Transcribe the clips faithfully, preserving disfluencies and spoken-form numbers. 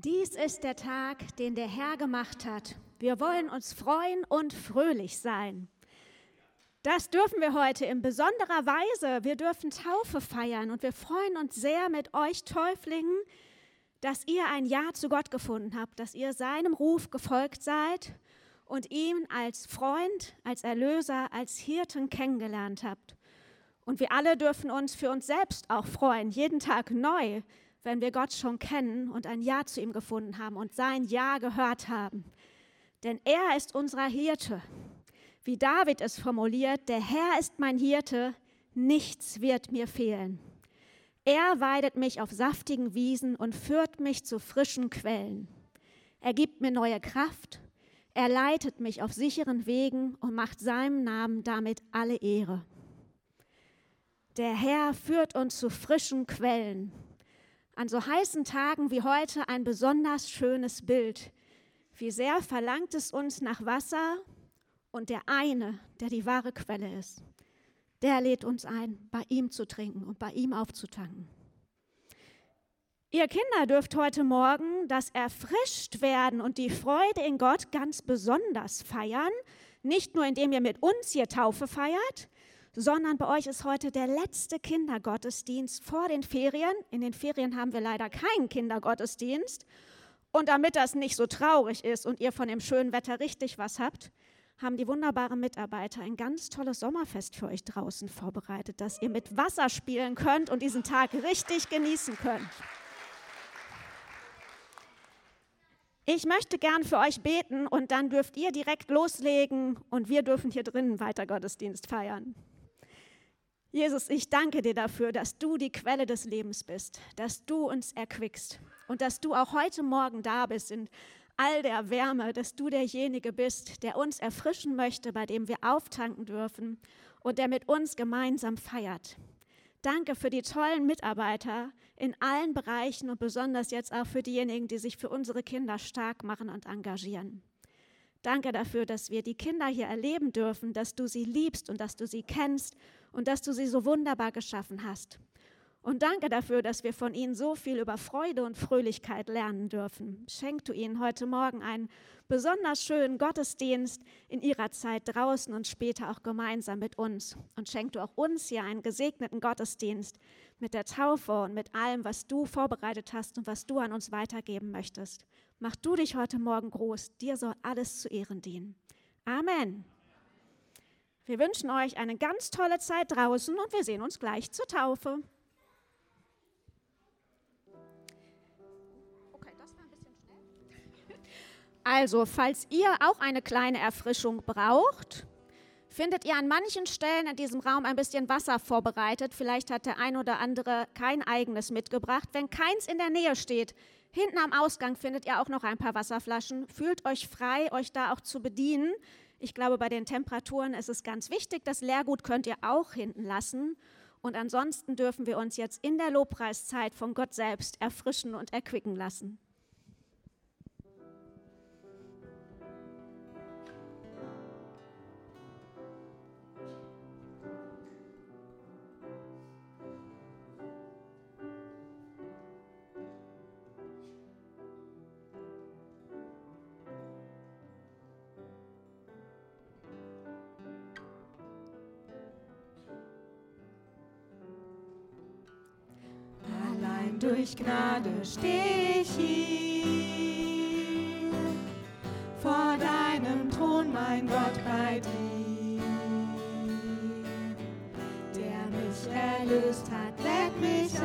Dies ist der Tag, den der Herr gemacht hat. Wir wollen uns freuen und fröhlich sein. Das dürfen wir heute in besonderer Weise. Wir dürfen Taufe feiern und wir freuen uns sehr mit euch Täuflingen, dass ihr ein Ja zu Gott gefunden habt, dass ihr seinem Ruf gefolgt seid und ihn als Freund, als Erlöser, als Hirten kennengelernt habt. Und wir alle dürfen uns für uns selbst auch freuen, jeden Tag neu, wenn wir Gott schon kennen und ein Ja zu ihm gefunden haben und sein Ja gehört haben. Denn er ist unser Hirte. Wie David es formuliert, der Herr ist mein Hirte, nichts wird mir fehlen. Er weidet mich auf saftigen Wiesen und führt mich zu frischen Quellen. Er gibt mir neue Kraft, er leitet mich auf sicheren Wegen und macht seinem Namen damit alle Ehre. Der Herr führt uns zu frischen Quellen. An so heißen Tagen wie heute ein besonders schönes Bild. Wie sehr verlangt es uns nach Wasser und der eine, der die wahre Quelle ist, der lädt uns ein, bei ihm zu trinken und bei ihm aufzutanken. Ihr Kinder dürft heute Morgen das Erfrischtwerden und die Freude in Gott ganz besonders feiern. Nicht nur, indem ihr mit uns hier Taufe feiert, sondern bei euch ist heute der letzte Kindergottesdienst vor den Ferien. In den Ferien haben wir leider keinen Kindergottesdienst. Und damit das nicht so traurig ist und ihr von dem schönen Wetter richtig was habt, haben die wunderbaren Mitarbeiter ein ganz tolles Sommerfest für euch draußen vorbereitet, dass ihr mit Wasser spielen könnt und diesen Tag richtig genießen könnt. Ich möchte gern für euch beten und dann dürft ihr direkt loslegen und wir dürfen hier drinnen weiter Gottesdienst feiern. Jesus, ich danke dir dafür, dass du die Quelle des Lebens bist, dass du uns erquickst und dass du auch heute Morgen da bist in all der Wärme, dass du derjenige bist, der uns erfrischen möchte, bei dem wir auftanken dürfen und der mit uns gemeinsam feiert. Danke für die tollen Mitarbeiter in allen Bereichen und besonders jetzt auch für diejenigen, die sich für unsere Kinder stark machen und engagieren. Danke dafür, dass wir die Kinder hier erleben dürfen, dass du sie liebst und dass du sie kennst und dass du sie so wunderbar geschaffen hast. Und danke dafür, dass wir von ihnen so viel über Freude und Fröhlichkeit lernen dürfen. Schenk du ihnen heute Morgen einen besonders schönen Gottesdienst in ihrer Zeit draußen und später auch gemeinsam mit uns. Und schenk du auch uns hier einen gesegneten Gottesdienst mit der Taufe und mit allem, was du vorbereitet hast und was du an uns weitergeben möchtest. Mach du dich heute Morgen groß, dir soll alles zu Ehren dienen. Amen. Wir wünschen euch eine ganz tolle Zeit draußen und wir sehen uns gleich zur Taufe. Also, falls ihr auch eine kleine Erfrischung braucht, findet ihr an manchen Stellen in diesem Raum ein bisschen Wasser vorbereitet. Vielleicht hat der ein oder andere kein eigenes mitgebracht. Wenn keins in der Nähe steht, hinten am Ausgang findet ihr auch noch ein paar Wasserflaschen. Fühlt euch frei, euch da auch zu bedienen. Ich glaube, bei den Temperaturen ist es ganz wichtig. Das Leergut könnt ihr auch hinten lassen. Und ansonsten dürfen wir uns jetzt in der Lobpreiszeit von Gott selbst erfrischen und erquicken lassen. Durch Gnade steh ich hier, vor deinem Thron, mein Gott, bei dir. Der mich erlöst hat, lädt mich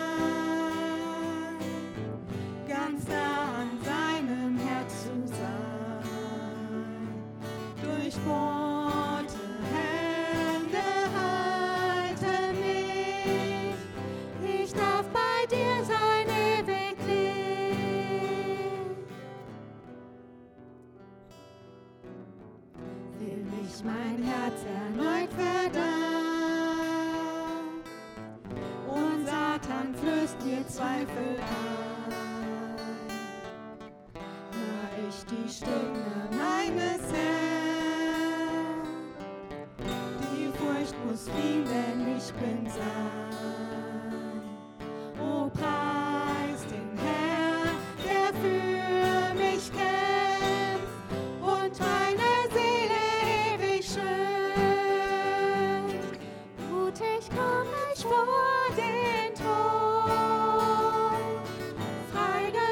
ein, ganz nah an seinem Herz zu sein. Durchbohrte Hände halten mich, ich darf bei dir sein ewiglich. Will mich mein Herz erneut verdauen und Satan flößt mir Zweifel ein. Hör ich die Stimme meines Herrn, die Furcht muss fliehen, denn ich bin sein. O preis den Herrn, der für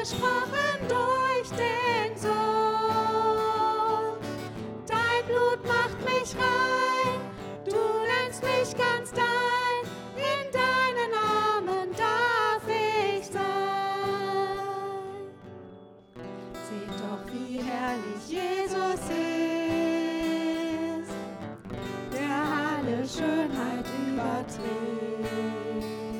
freigesprochen durch den Sohn. Dein Blut macht mich rein, du nennst mich ganz dein, in deinen Armen darf ich sein. Seht doch, wie herrlich Jesus ist, der alle Schönheit überträgt.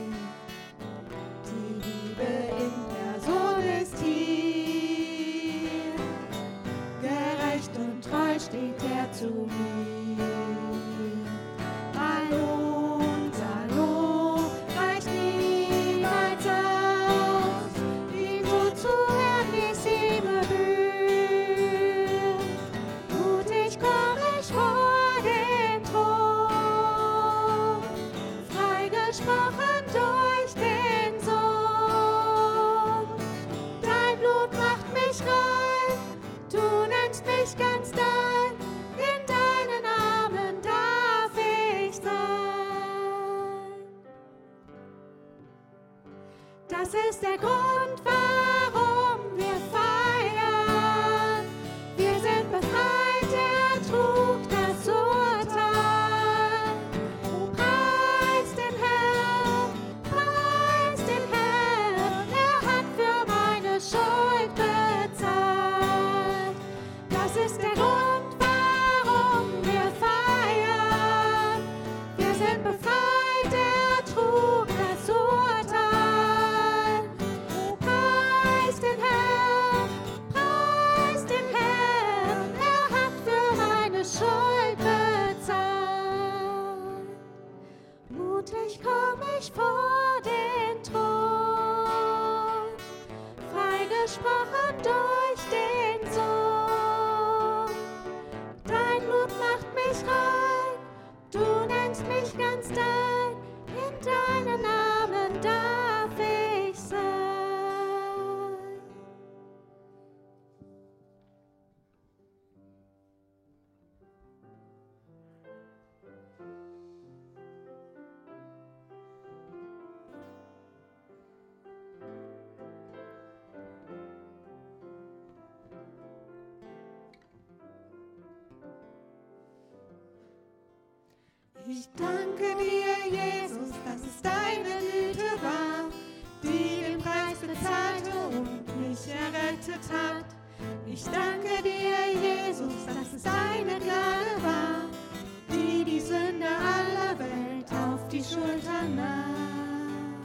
Die Liebe in Person ist hier, gerecht und treu steht er zu mir. Hallo, unser Lob reicht niemals aus, ihm so zu hören, wie es ihm gebührt. Mutig komm ich vor den Thron, freigesprochen durch den Sohn. Dein Blut macht mich rein, du nennst mich ganz dein, in deinen Armen darf ich sein. Das ist der Grund, warum wir feiern. Wir sind befreit, er trug das Urteil. Oh, preis den Herrn, preis den Herrn, er hat für meine Schuld bezahlt. Das ist der Grund, warum wir feiern. Wir sind befreit, er trug das Urteil. Oh, preis den Herrn, preis den Herrn, er hat für meine Schuld bezahlt. Mutig komm ich vor den Thron, freigesprochen durch den Sohn. Dein Blut macht mich rein, du nennst mich ganz dein, in deinen Namen darf ich sein. Ich danke dir, Jesus, dass es deine Güte war, die den Preis bezahlte und mich errettet hat. Ich danke dir, Jesus, dass es deine Gnade war, die die Sünde aller Welt auf die Schultern nahm.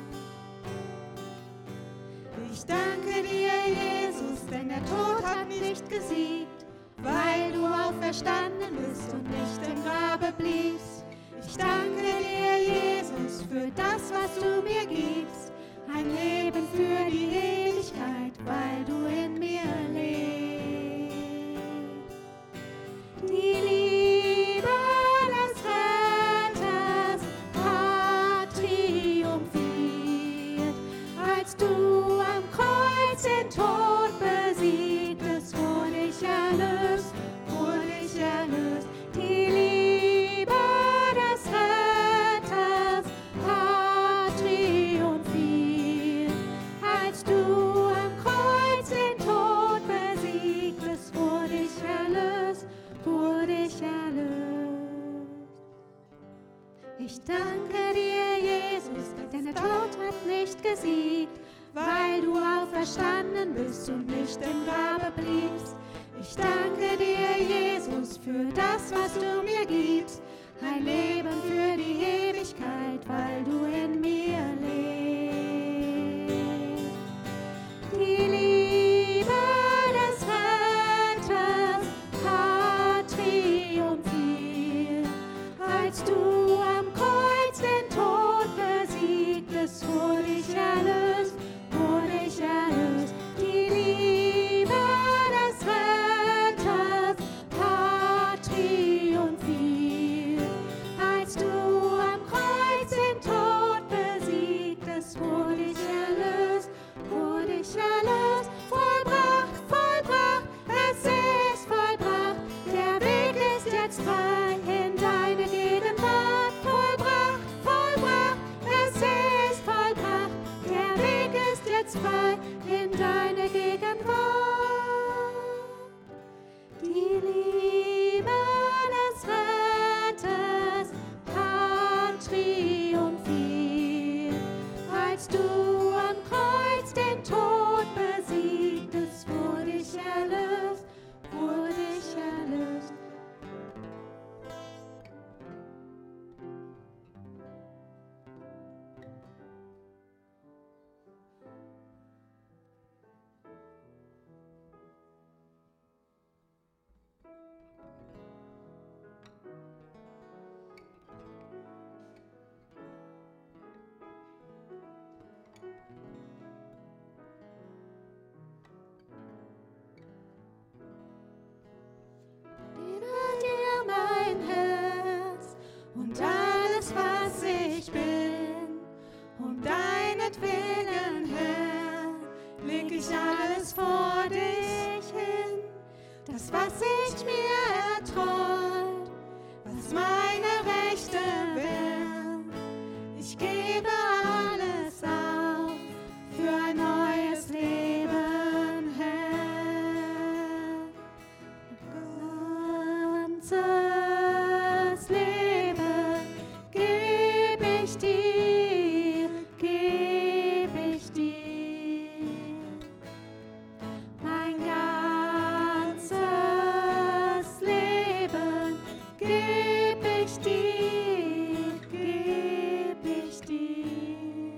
Ich danke dir, Jesus, denn der Tod hat nicht gesiegt, weil du auferstanden bist und nicht im Grabe bliebst. Ich danke dir, Jesus, für das, was du mir gibst, ein Leben für die Ewigkeit, weil du in mir lebst. Die Liebe des Retters hat triumphiert, als du am Kreuz den Tod besiegtest, wurde ich erlöst, wurde ich erlöst. Die Liebe des Retters hat triumphiert, als du am Kreuz den Tod besiegtest, wurde ich erlöst, wurde ich erlöst. Ich danke dir, Jesus, denn der Tod hat nicht gesiegt, weil du auferstanden bist und nicht im Grabe bliebst. Ich danke dir, Jesus, für das, was du mir gibst, ein Leben für die Ewigkeit, weil du in mir lebst. Die Liebe des Retters hat triumphiert, als du am Kreuz den Tod besiegtest, wurde ich erlöst, wurde ich erlöst. Die Liebe des Retters hat triumphiert, als du am Kreuz den Tod besiegtest, vor dich hin, das, was ich mir erträumt, was meine Rechte will. Ich gebe alles auf für ein neues Leben, Herr. Ganzes Leben gebe ich dir, gebe ich dir. Mein ganzes Leben gebe ich dir, gebe ich dir.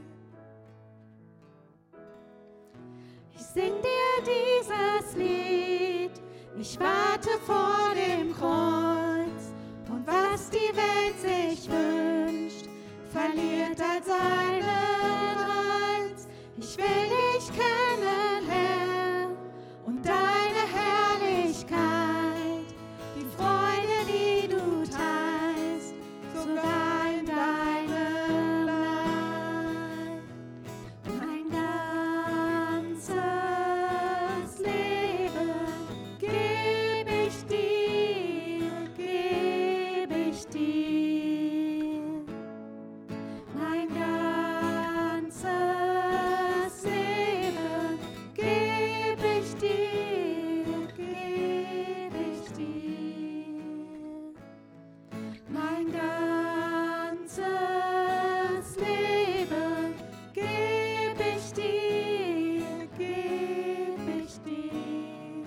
Ich sing dir dieses Lied, ich warte vor dem Kreuz, und was die Welt sich wünscht, verliert all seinen Reiz. Ich will dich kennen, Herr, und deine Herrlichkeit, die Freude, die du teilst, sogar in deinem Leid. Mein ganzes Leben gebe ich dir, gebe ich dir. Mein ganzes Leben gebe ich dir, gebe ich dir. Mein ganzes Leben gebe ich dir, gebe ich dir.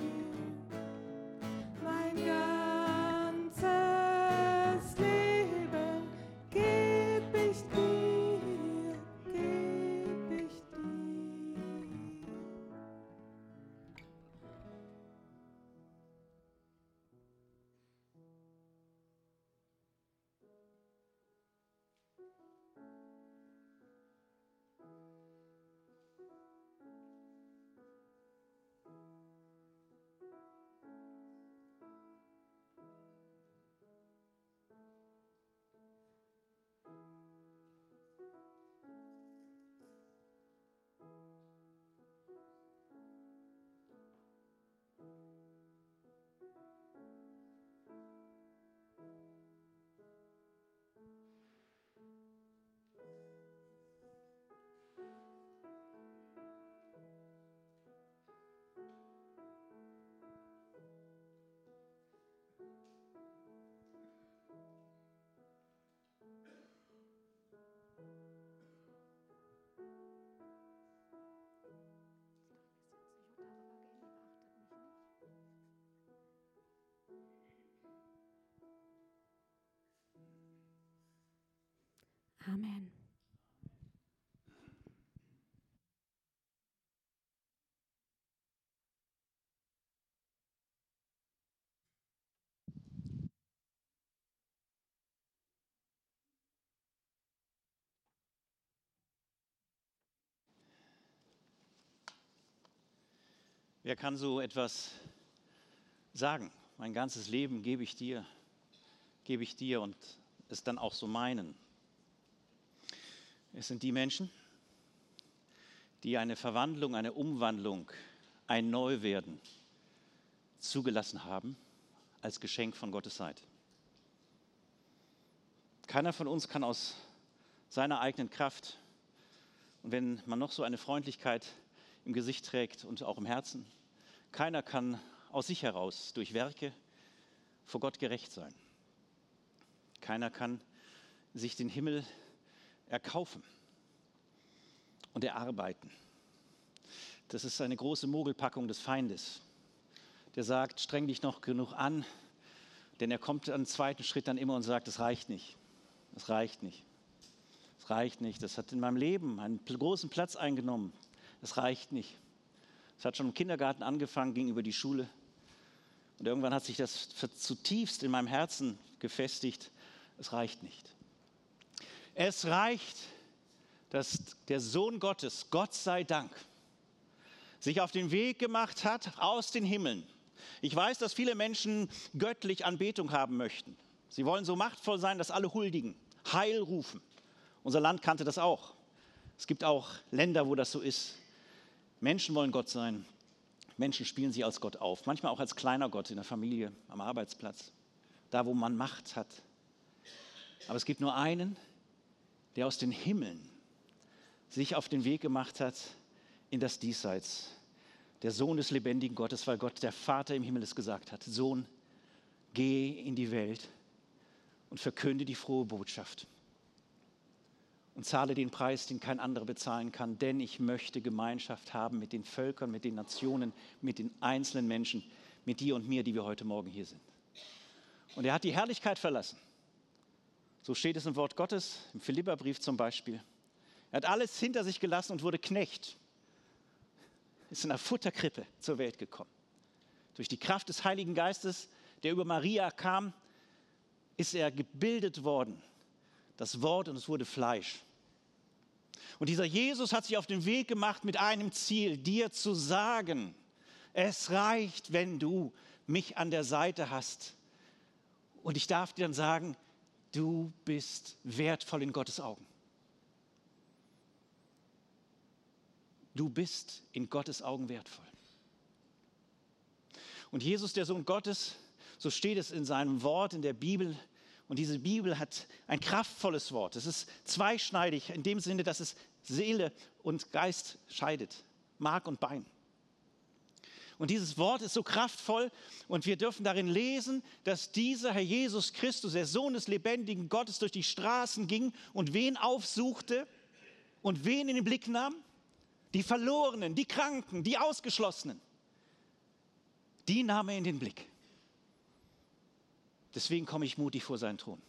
Mein ganzes Leben gebe ich dir, gebe ich dir. Amen. Wer kann so etwas sagen? Mein ganzes Leben gebe ich dir, gebe ich dir und es dann auch so meinen. Es sind die Menschen, die eine Verwandlung, eine Umwandlung, ein Neuwerden zugelassen haben als Geschenk von Gottes Seite. Keiner von uns kann aus seiner eigenen Kraft, und wenn man noch so eine Freundlichkeit im Gesicht trägt und auch im Herzen, keiner kann aus sich heraus durch Werke vor Gott gerecht sein. Keiner kann sich den Himmel erkaufen und erarbeiten. Das ist eine große Mogelpackung des Feindes, der sagt, streng dich noch genug an, denn er kommt am zweiten Schritt dann immer und sagt, es reicht nicht, es reicht nicht, es reicht nicht, das hat in meinem Leben einen großen Platz eingenommen, es reicht nicht. Es hat schon im Kindergarten angefangen, ging über die Schule und irgendwann hat sich das zutiefst in meinem Herzen gefestigt, es reicht nicht. Es reicht, dass der Sohn Gottes, Gott sei Dank, sich auf den Weg gemacht hat aus den Himmeln. Ich weiß, dass viele Menschen göttlich Anbetung haben möchten. Sie wollen so machtvoll sein, dass alle huldigen, Heil rufen. Unser Land kannte das auch. Es gibt auch Länder, wo das so ist. Menschen wollen Gott sein. Menschen spielen sich als Gott auf, manchmal auch als kleiner Gott in der Familie, am Arbeitsplatz, da wo man Macht hat. Aber es gibt nur einen, der aus den Himmeln sich auf den Weg gemacht hat in das Diesseits. Der Sohn des lebendigen Gottes, weil Gott, der Vater im Himmel, es gesagt hat: Sohn, geh in die Welt und verkünde die frohe Botschaft und zahle den Preis, den kein anderer bezahlen kann, denn ich möchte Gemeinschaft haben mit den Völkern, mit den Nationen, mit den einzelnen Menschen, mit dir und mir, die wir heute Morgen hier sind. Und er hat die Herrlichkeit verlassen. So steht es im Wort Gottes, im Philipperbrief zum Beispiel. Er hat alles hinter sich gelassen und wurde Knecht. Ist in einer Futterkrippe zur Welt gekommen. Durch die Kraft des Heiligen Geistes, der über Maria kam, ist er gebildet worden. Das Wort, und es wurde Fleisch. Und dieser Jesus hat sich auf den Weg gemacht mit einem Ziel, dir zu sagen: Es reicht, wenn du mich an der Seite hast. Und ich darf dir dann sagen, du bist wertvoll in Gottes Augen. Du bist in Gottes Augen wertvoll. Und Jesus, der Sohn Gottes, so steht es in seinem Wort in der Bibel. Und diese Bibel hat ein kraftvolles Wort. Es ist zweischneidig in dem Sinne, dass es Seele und Geist scheidet, Mark und Bein. Und dieses Wort ist so kraftvoll und wir dürfen darin lesen, dass dieser Herr Jesus Christus, der Sohn des lebendigen Gottes, durch die Straßen ging und wen aufsuchte und wen in den Blick nahm? Die Verlorenen, die Kranken, die Ausgeschlossenen. Die nahm er in den Blick. Deswegen komme ich mutig vor seinen Thron.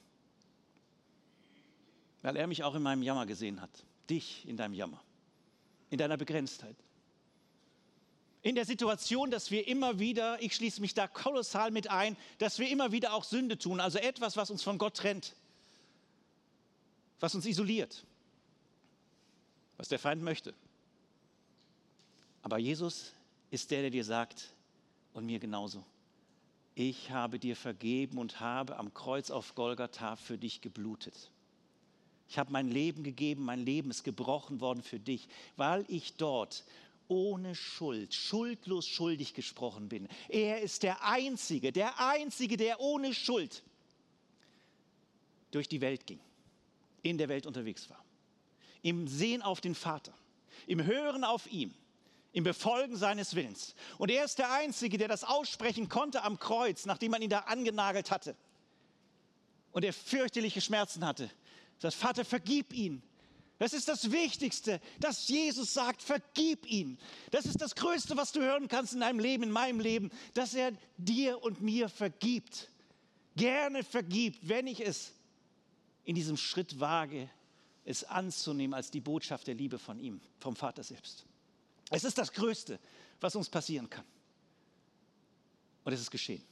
Weil er mich auch in meinem Jammer gesehen hat. Dich in deinem Jammer. In deiner Begrenztheit. In der Situation, dass wir immer wieder, ich schließe mich da kolossal mit ein, dass wir immer wieder auch Sünde tun. Also etwas, was uns von Gott trennt. Was uns isoliert. Was der Feind möchte. Aber Jesus ist der, der dir sagt, und mir genauso: Ich habe dir vergeben und habe am Kreuz auf Golgatha für dich geblutet. Ich habe mein Leben gegeben, mein Leben ist gebrochen worden für dich, weil ich dort ohne Schuld, schuldlos schuldig gesprochen bin. Er ist der Einzige, der Einzige, der ohne Schuld durch die Welt ging, in der Welt unterwegs war. Im Sehen auf den Vater, im Hören auf ihn, im Befolgen seines Willens. Und er ist der Einzige, der das aussprechen konnte am Kreuz, nachdem man ihn da angenagelt hatte. Und er fürchterliche Schmerzen hatte. Er sagt: Vater, vergib ihn. Das ist das Wichtigste, dass Jesus sagt, vergib ihn. Das ist das Größte, was du hören kannst in deinem Leben, in meinem Leben, dass er dir und mir vergibt. Gerne vergibt, wenn ich es in diesem Schritt wage, es anzunehmen als die Botschaft der Liebe von ihm, vom Vater selbst. Es ist das Größte, was uns passieren kann. Und es ist geschehen.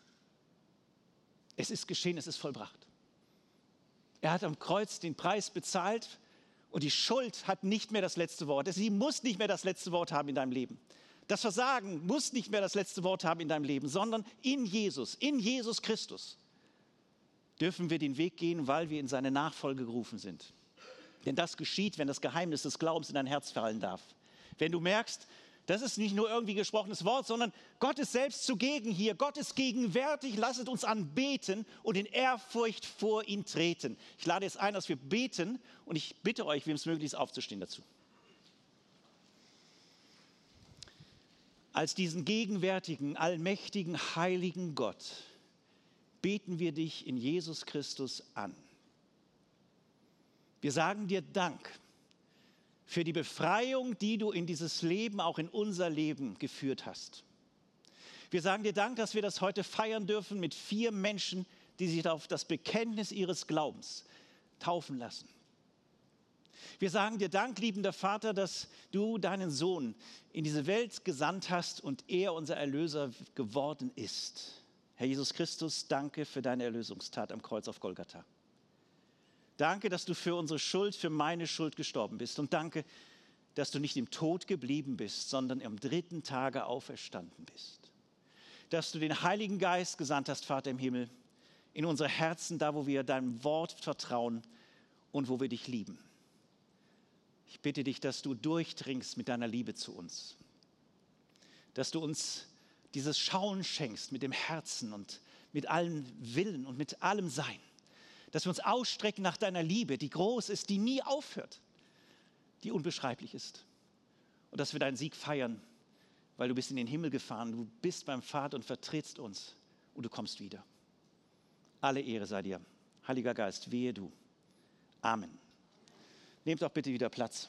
Es ist geschehen, es ist vollbracht. Er hat am Kreuz den Preis bezahlt und die Schuld hat nicht mehr das letzte Wort. Sie muss nicht mehr das letzte Wort haben in deinem Leben. Das Versagen muss nicht mehr das letzte Wort haben in deinem Leben, sondern in Jesus, in Jesus Christus dürfen wir den Weg gehen, weil wir in seine Nachfolge gerufen sind. Denn das geschieht, wenn das Geheimnis des Glaubens in dein Herz fallen darf. Wenn du merkst, das ist nicht nur irgendwie gesprochenes Wort, sondern Gott ist selbst zugegen hier. Gott ist gegenwärtig. Lasset uns anbeten und in Ehrfurcht vor ihn treten. Ich lade jetzt ein, dass wir beten und ich bitte euch, wem es möglich ist, aufzustehen dazu. Als diesen gegenwärtigen, allmächtigen, heiligen Gott beten wir dich in Jesus Christus an. Wir sagen dir Dank für die Befreiung, die du in dieses Leben, auch in unser Leben geführt hast. Wir sagen dir Dank, dass wir das heute feiern dürfen mit vier Menschen, die sich auf das Bekenntnis ihres Glaubens taufen lassen. Wir sagen dir Dank, liebender Vater, dass du deinen Sohn in diese Welt gesandt hast und er unser Erlöser geworden ist. Herr Jesus Christus, danke für deine Erlösungstat am Kreuz auf Golgatha. Danke, dass du für unsere Schuld, für meine Schuld gestorben bist. Und danke, dass du nicht im Tod geblieben bist, sondern am dritten Tage auferstanden bist. Dass du den Heiligen Geist gesandt hast, Vater im Himmel, in unsere Herzen, da wo wir deinem Wort vertrauen und wo wir dich lieben. Ich bitte dich, dass du durchdringst mit deiner Liebe zu uns. dass du uns dieses Schauen schenkst mit dem Herzen und mit allem Willen und mit allem Sein. Dass wir uns ausstrecken nach deiner Liebe, die groß ist, die nie aufhört, die unbeschreiblich ist. Und dass wir deinen Sieg feiern, weil du bist in den Himmel gefahren, du bist beim Vater und vertrittst uns und du kommst wieder. Alle Ehre sei dir. Heiliger Geist, wehe du. Amen. Nehmt doch bitte wieder Platz.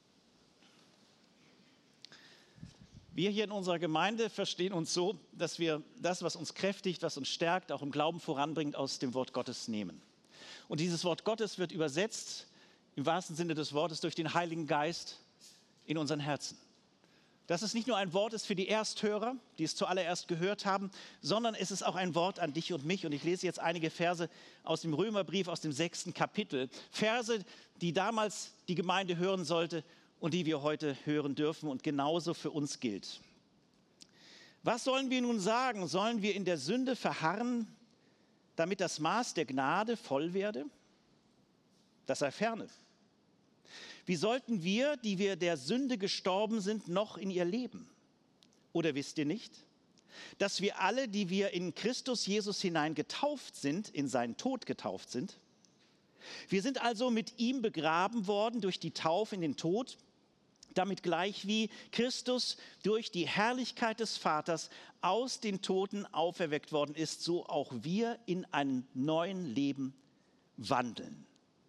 Wir hier in unserer Gemeinde verstehen uns so, dass wir das, was uns kräftigt, was uns stärkt, auch im Glauben voranbringt, aus dem Wort Gottes nehmen. Und dieses Wort Gottes wird übersetzt, im wahrsten Sinne des Wortes, durch den Heiligen Geist in unseren Herzen. Dass es nicht nur ein Wort ist für die Ersthörer, die es zuallererst gehört haben, sondern es ist auch ein Wort an dich und mich. Und ich lese jetzt einige Verse aus dem Römerbrief, aus dem sechsten Kapitel. Verse, die damals die Gemeinde hören sollte und die wir heute hören dürfen und genauso für uns gilt. Was sollen wir nun sagen? Sollen wir in der Sünde verharren, damit das Maß der Gnade voll werde? Das sei ferne. Wie sollten wir, die wir der Sünde gestorben sind, noch in ihr leben? Oder wisst ihr nicht, dass wir alle, die wir in Christus Jesus hinein getauft sind, in seinen Tod getauft sind? Wir sind also mit ihm begraben worden durch die Taufe in den Tod, damit gleich wie Christus durch die Herrlichkeit des Vaters aus den Toten auferweckt worden ist, so auch wir in einem neuen Leben wandeln.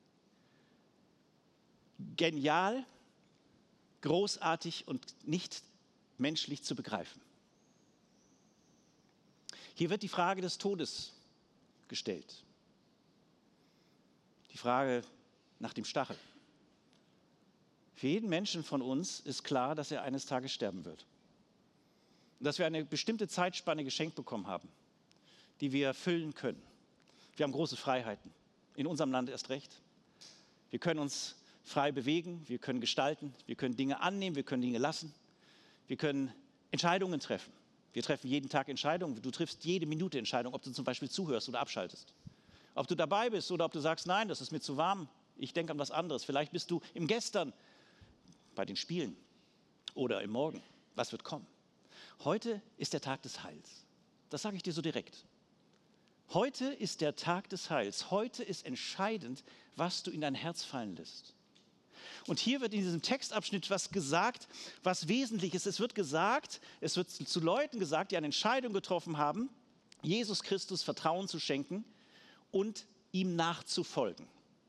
Genial, großartig und nicht menschlich zu begreifen. Hier wird die Frage des Todes gestellt. Die Frage nach dem Stachel. Für jeden Menschen von uns ist klar, dass er eines Tages sterben wird. Und dass wir eine bestimmte Zeitspanne geschenkt bekommen haben, die wir füllen können. Wir haben große Freiheiten, in unserem Land erst recht. Wir können uns frei bewegen, wir können gestalten, wir können Dinge annehmen, wir können Dinge lassen, wir können Entscheidungen treffen. Wir treffen jeden Tag Entscheidungen, du triffst jede Minute Entscheidungen, ob du zum Beispiel zuhörst oder abschaltest. Ob du dabei bist oder ob du sagst, nein, das ist mir zu warm, ich denke an was anderes. Vielleicht bist du im Gestern bei den Spielen oder im Morgen. Was wird kommen? Heute ist der Tag des Heils. Das sage ich dir so direkt. Heute ist der Tag des Heils. Heute ist entscheidend, was du in dein Herz fallen lässt. Und hier wird in diesem Textabschnitt was gesagt, was wesentlich ist. Es wird gesagt, es wird zu Leuten gesagt, die eine Entscheidung getroffen haben, Jesus Christus Vertrauen zu schenken und ihm nachzufolgen.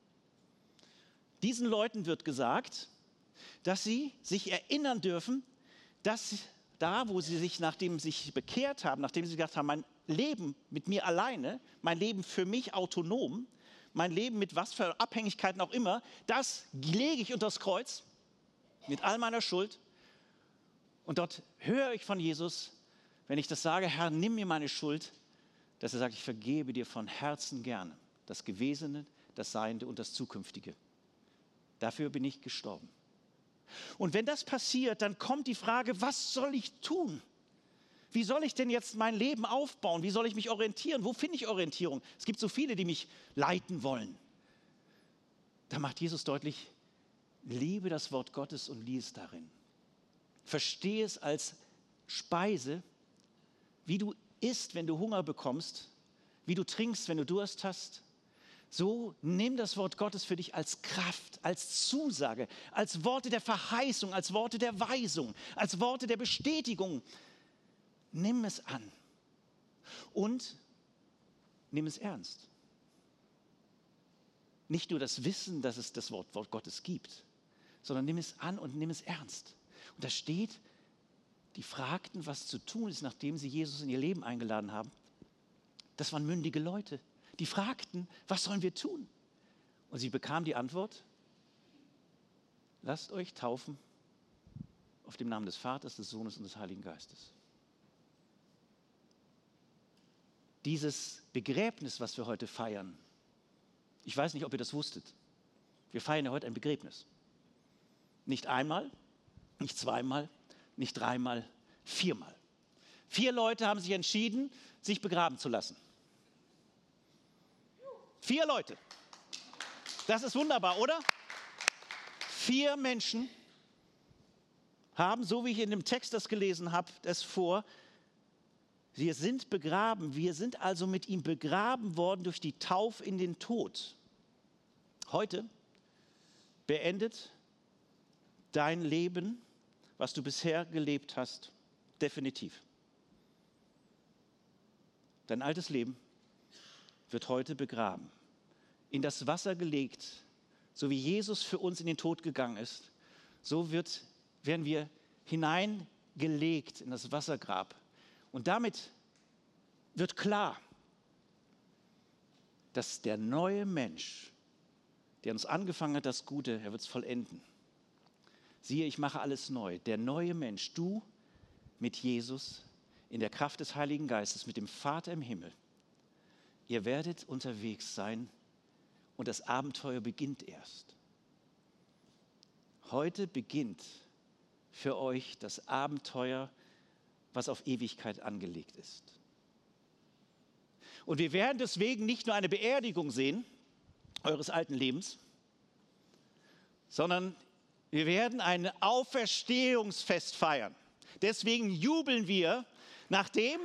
Diesen Leuten wird gesagt, dass sie sich erinnern dürfen, dass da, wo sie sich, nachdem sie sich bekehrt haben, nachdem sie gedacht haben, mein Leben mit mir alleine, mein Leben für mich autonom, mein Leben mit was für Abhängigkeiten auch immer, das lege ich unter das Kreuz mit all meiner Schuld. Und dort höre ich von Jesus, wenn ich das sage, Herr, nimm mir meine Schuld, dass er sagt, ich vergebe dir von Herzen gerne das Gewesene, das Seiende und das Zukünftige. Dafür bin ich gestorben. Und wenn das passiert, dann kommt die Frage, was soll ich tun? Wie soll ich denn jetzt mein Leben aufbauen? Wie soll ich mich orientieren? Wo finde ich Orientierung? Es gibt so viele, die mich leiten wollen. Da macht Jesus deutlich, liebe das Wort Gottes und lies darin. Verstehe es als Speise, wie du isst, wenn du Hunger bekommst, wie du trinkst, wenn du Durst hast. So nimm das Wort Gottes für dich als Kraft, als Zusage, als Worte der Verheißung, als Worte der Weisung, als Worte der Bestätigung. Nimm es an und nimm es ernst. Nicht nur das Wissen, dass es das Wort, Wort Gottes gibt, sondern nimm es an und nimm es ernst. Und da steht, die fragten, was zu tun ist, nachdem sie Jesus in ihr Leben eingeladen haben. Das waren mündige Leute. Die fragten, was sollen wir tun? Und sie bekamen die Antwort, lasst euch taufen auf dem Namen des Vaters, des Sohnes und des Heiligen Geistes. Dieses Begräbnis, was wir heute feiern, ich weiß nicht, ob ihr das wusstet, wir feiern ja heute ein Begräbnis. Nicht einmal, nicht zweimal, nicht dreimal, viermal. Vier Leute haben sich entschieden, sich begraben zu lassen. Vier Leute. Das ist wunderbar, oder? Vier Menschen haben, so wie ich in dem Text das gelesen habe, das vor. Wir sind begraben, wir sind also mit ihm begraben worden durch die Taufe in den Tod. Heute beendet dein Leben, was du bisher gelebt hast, definitiv. Dein altes Leben wird heute begraben, in das Wasser gelegt, so wie Jesus für uns in den Tod gegangen ist. So wird, werden wir hineingelegt in das Wassergrab. Und damit wird klar, dass der neue Mensch, der uns angefangen hat, das Gute, er wird es vollenden. Siehe, ich mache alles neu. Der neue Mensch, du mit Jesus, in der Kraft des Heiligen Geistes, mit dem Vater im Himmel. Ihr werdet unterwegs sein und das Abenteuer beginnt erst. Heute beginnt für euch das Abenteuer, was auf Ewigkeit angelegt ist. Und wir werden deswegen nicht nur eine Beerdigung sehen, eures alten Lebens, sondern wir werden ein Auferstehungsfest feiern. Deswegen jubeln wir, nachdem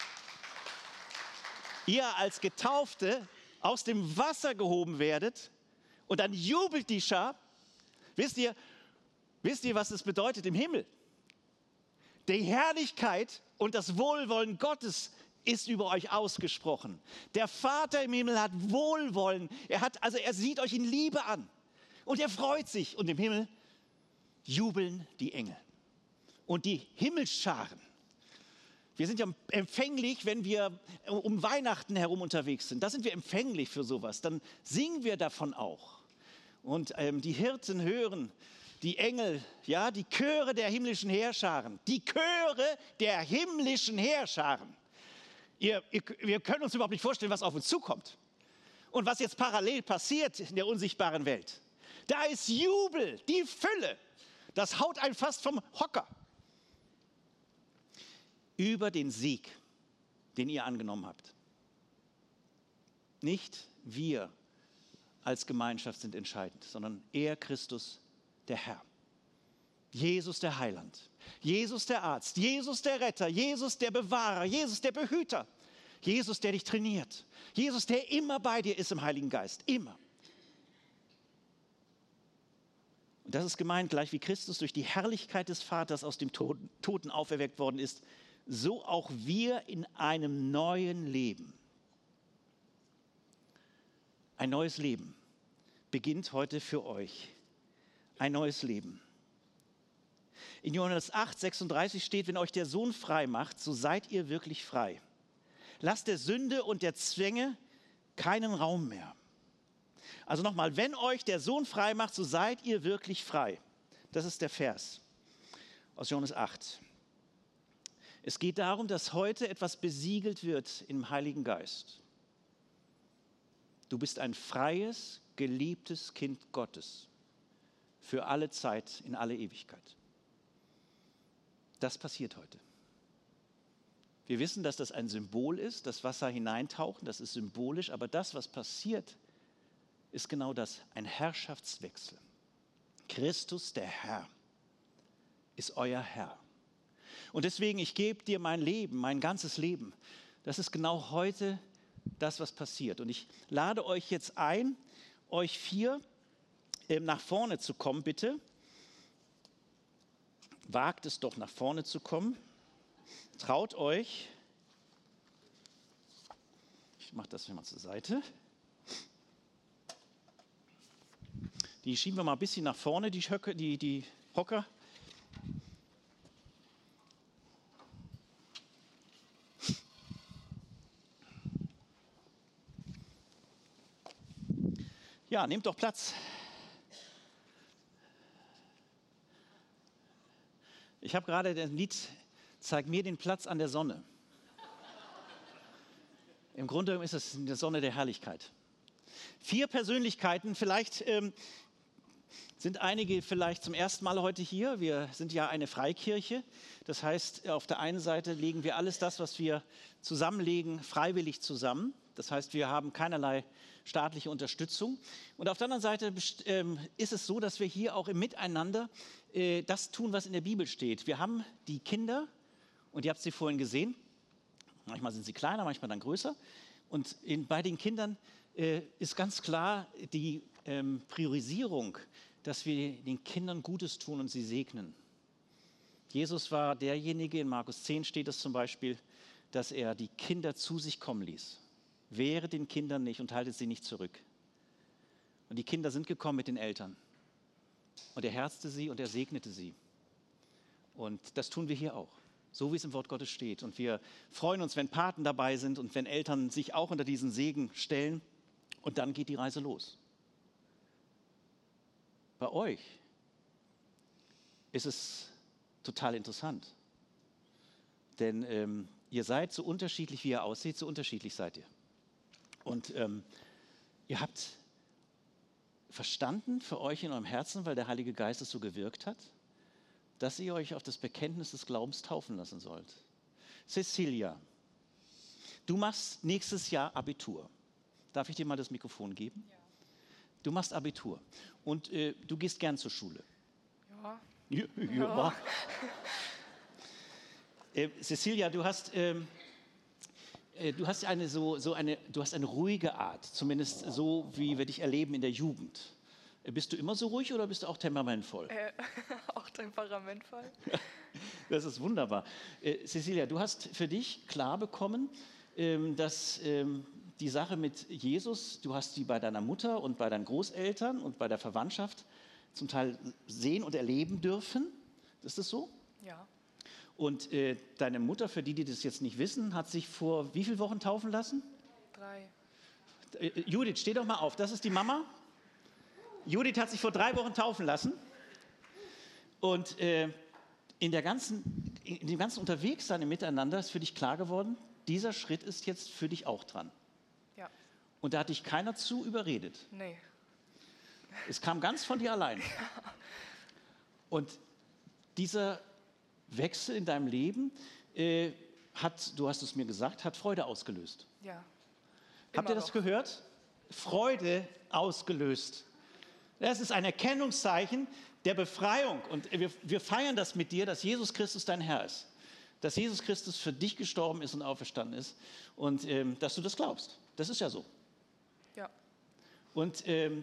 ihr als Getaufte aus dem Wasser gehoben werdet und dann jubelt die Schar. Wisst ihr, wisst ihr, was es bedeutet im Himmel? Die Herrlichkeit und das Wohlwollen Gottes ist über euch ausgesprochen. Der Vater im Himmel hat Wohlwollen. Er hat, also er sieht euch in Liebe an und er freut sich. Und im Himmel jubeln die Engel und die Himmelsscharen. Wir sind ja empfänglich, wenn wir um Weihnachten herum unterwegs sind. Da sind wir empfänglich für sowas. Dann singen wir davon auch. Und ähm, die Hirten hören die Engel, ja, die Chöre der himmlischen Heerscharen. Die Chöre der himmlischen Heerscharen. Ihr, ihr, wir können uns überhaupt nicht vorstellen, was auf uns zukommt. Und was jetzt parallel passiert in der unsichtbaren Welt. Da ist Jubel, die Fülle. Das haut einen fast vom Hocker. Über den Sieg, den ihr angenommen habt. Nicht wir als Gemeinschaft sind entscheidend, sondern er, Christus, der Herr. Jesus, der Heiland. Jesus, der Arzt. Jesus, der Retter. Jesus, der Bewahrer. Jesus, der Behüter. Jesus, der dich trainiert. Jesus, der immer bei dir ist im Heiligen Geist. Immer. Und das ist gemeint, gleich wie Christus durch die Herrlichkeit des Vaters aus dem Toten auferweckt worden ist, so auch wir in einem neuen Leben. Ein neues Leben beginnt heute für euch. Ein neues Leben. In Johannes acht, sechsunddreißig steht, wenn euch der Sohn frei macht, so seid ihr wirklich frei. Lasst der Sünde und der Zwänge keinen Raum mehr. Also nochmal, wenn euch der Sohn frei macht, so seid ihr wirklich frei. Das ist der Vers aus Johannes acht. Es geht darum, dass heute etwas besiegelt wird im Heiligen Geist. Du bist ein freies, geliebtes Kind Gottes für alle Zeit, in alle Ewigkeit. Das passiert heute. Wir wissen, dass das ein Symbol ist, das Wasser hineintauchen, das ist symbolisch, aber das, was passiert, ist genau das, ein Herrschaftswechsel. Christus, der Herr, ist euer Herr. Und deswegen, ich gebe dir mein Leben, mein ganzes Leben. Das ist genau heute das, was passiert. Und ich lade euch jetzt ein, euch vier ähm, nach vorne zu kommen, bitte. Wagt es doch, nach vorne zu kommen. Traut euch. Ich mache das mal zur Seite. Die schieben wir mal ein bisschen nach vorne, die, Höcke, die, die Hocker. Ja, nehmt doch Platz. Ich habe gerade das Lied Zeig mir den Platz an der Sonne. Im Grunde ist es eine Sonne der Herrlichkeit. Vier Persönlichkeiten, vielleicht ähm, sind einige vielleicht zum ersten Mal heute hier. Wir sind ja eine Freikirche. Das heißt, auf der einen Seite legen wir alles das, was wir zusammenlegen, freiwillig zusammen. Das heißt, wir haben keinerlei staatliche Unterstützung. Und auf der anderen Seite ähm, ist es so, dass wir hier auch im Miteinander äh, das tun, was in der Bibel steht. Wir haben die Kinder, und ihr habt sie vorhin gesehen, manchmal sind sie kleiner, manchmal dann größer. Und in, bei den Kindern äh, ist ganz klar die ähm, Priorisierung, dass wir den Kindern Gutes tun und sie segnen. Jesus war derjenige, in Markus zehn steht es zum Beispiel, dass er die Kinder zu sich kommen ließ. Wehre den Kindern nicht und haltet sie nicht zurück. Und die Kinder sind gekommen mit den Eltern. Und er herzte sie und er segnete sie. Und das tun wir hier auch, so wie es im Wort Gottes steht. Und wir freuen uns, wenn Paten dabei sind und wenn Eltern sich auch unter diesen Segen stellen. Und dann geht die Reise los. Bei euch ist es total interessant. Denn ähm, ihr seid so unterschiedlich, wie ihr aussieht, so unterschiedlich seid ihr. Und ähm, ihr habt verstanden für euch in eurem Herzen, weil der Heilige Geist es so gewirkt hat, dass ihr euch auf das Bekenntnis des Glaubens taufen lassen sollt. Cecilia, du machst nächstes Jahr Abitur. Darf ich dir mal das Mikrofon geben? Ja. Du machst Abitur und äh, du gehst gern zur Schule. Ja. Ja. ja. ja. äh, Cecilia, du hast... Ähm, Du hast eine so, so eine, du hast eine ruhige Art, zumindest so, wie wir dich erleben in der Jugend. Bist du immer so ruhig oder bist du auch temperamentvoll? Äh, auch temperamentvoll. Das ist wunderbar. Äh, Cecilia, du hast für dich klar bekommen, ähm, dass ähm, die Sache mit Jesus, du hast die bei deiner Mutter und bei deinen Großeltern und bei der Verwandtschaft zum Teil sehen und erleben dürfen. Ist das so? Ja. Und äh, deine Mutter, für die, die das jetzt nicht wissen, hat sich vor wie vielen Wochen taufen lassen? Drei. Äh, Judith, steh doch mal auf. Das ist die Mama. Judith hat sich vor drei Wochen taufen lassen. Und äh, in, der ganzen, in dem ganzen Unterwegssein im Miteinander ist für dich klar geworden, dieser Schritt ist jetzt für dich auch dran. Ja. Und da hat dich keiner zu überredet. Nee. Es kam ganz von dir allein. Und dieser Wechsel in deinem Leben äh, hat, du hast es mir gesagt, hat Freude ausgelöst. Ja. Habt ihr das noch. gehört? Freude ausgelöst. Das ist ein Erkennungszeichen der Befreiung. Und wir, wir feiern das mit dir, dass Jesus Christus dein Herr ist. Dass Jesus Christus für dich gestorben ist und auferstanden ist. Und ähm, dass du das glaubst. Das ist ja so. Ja. Und ähm,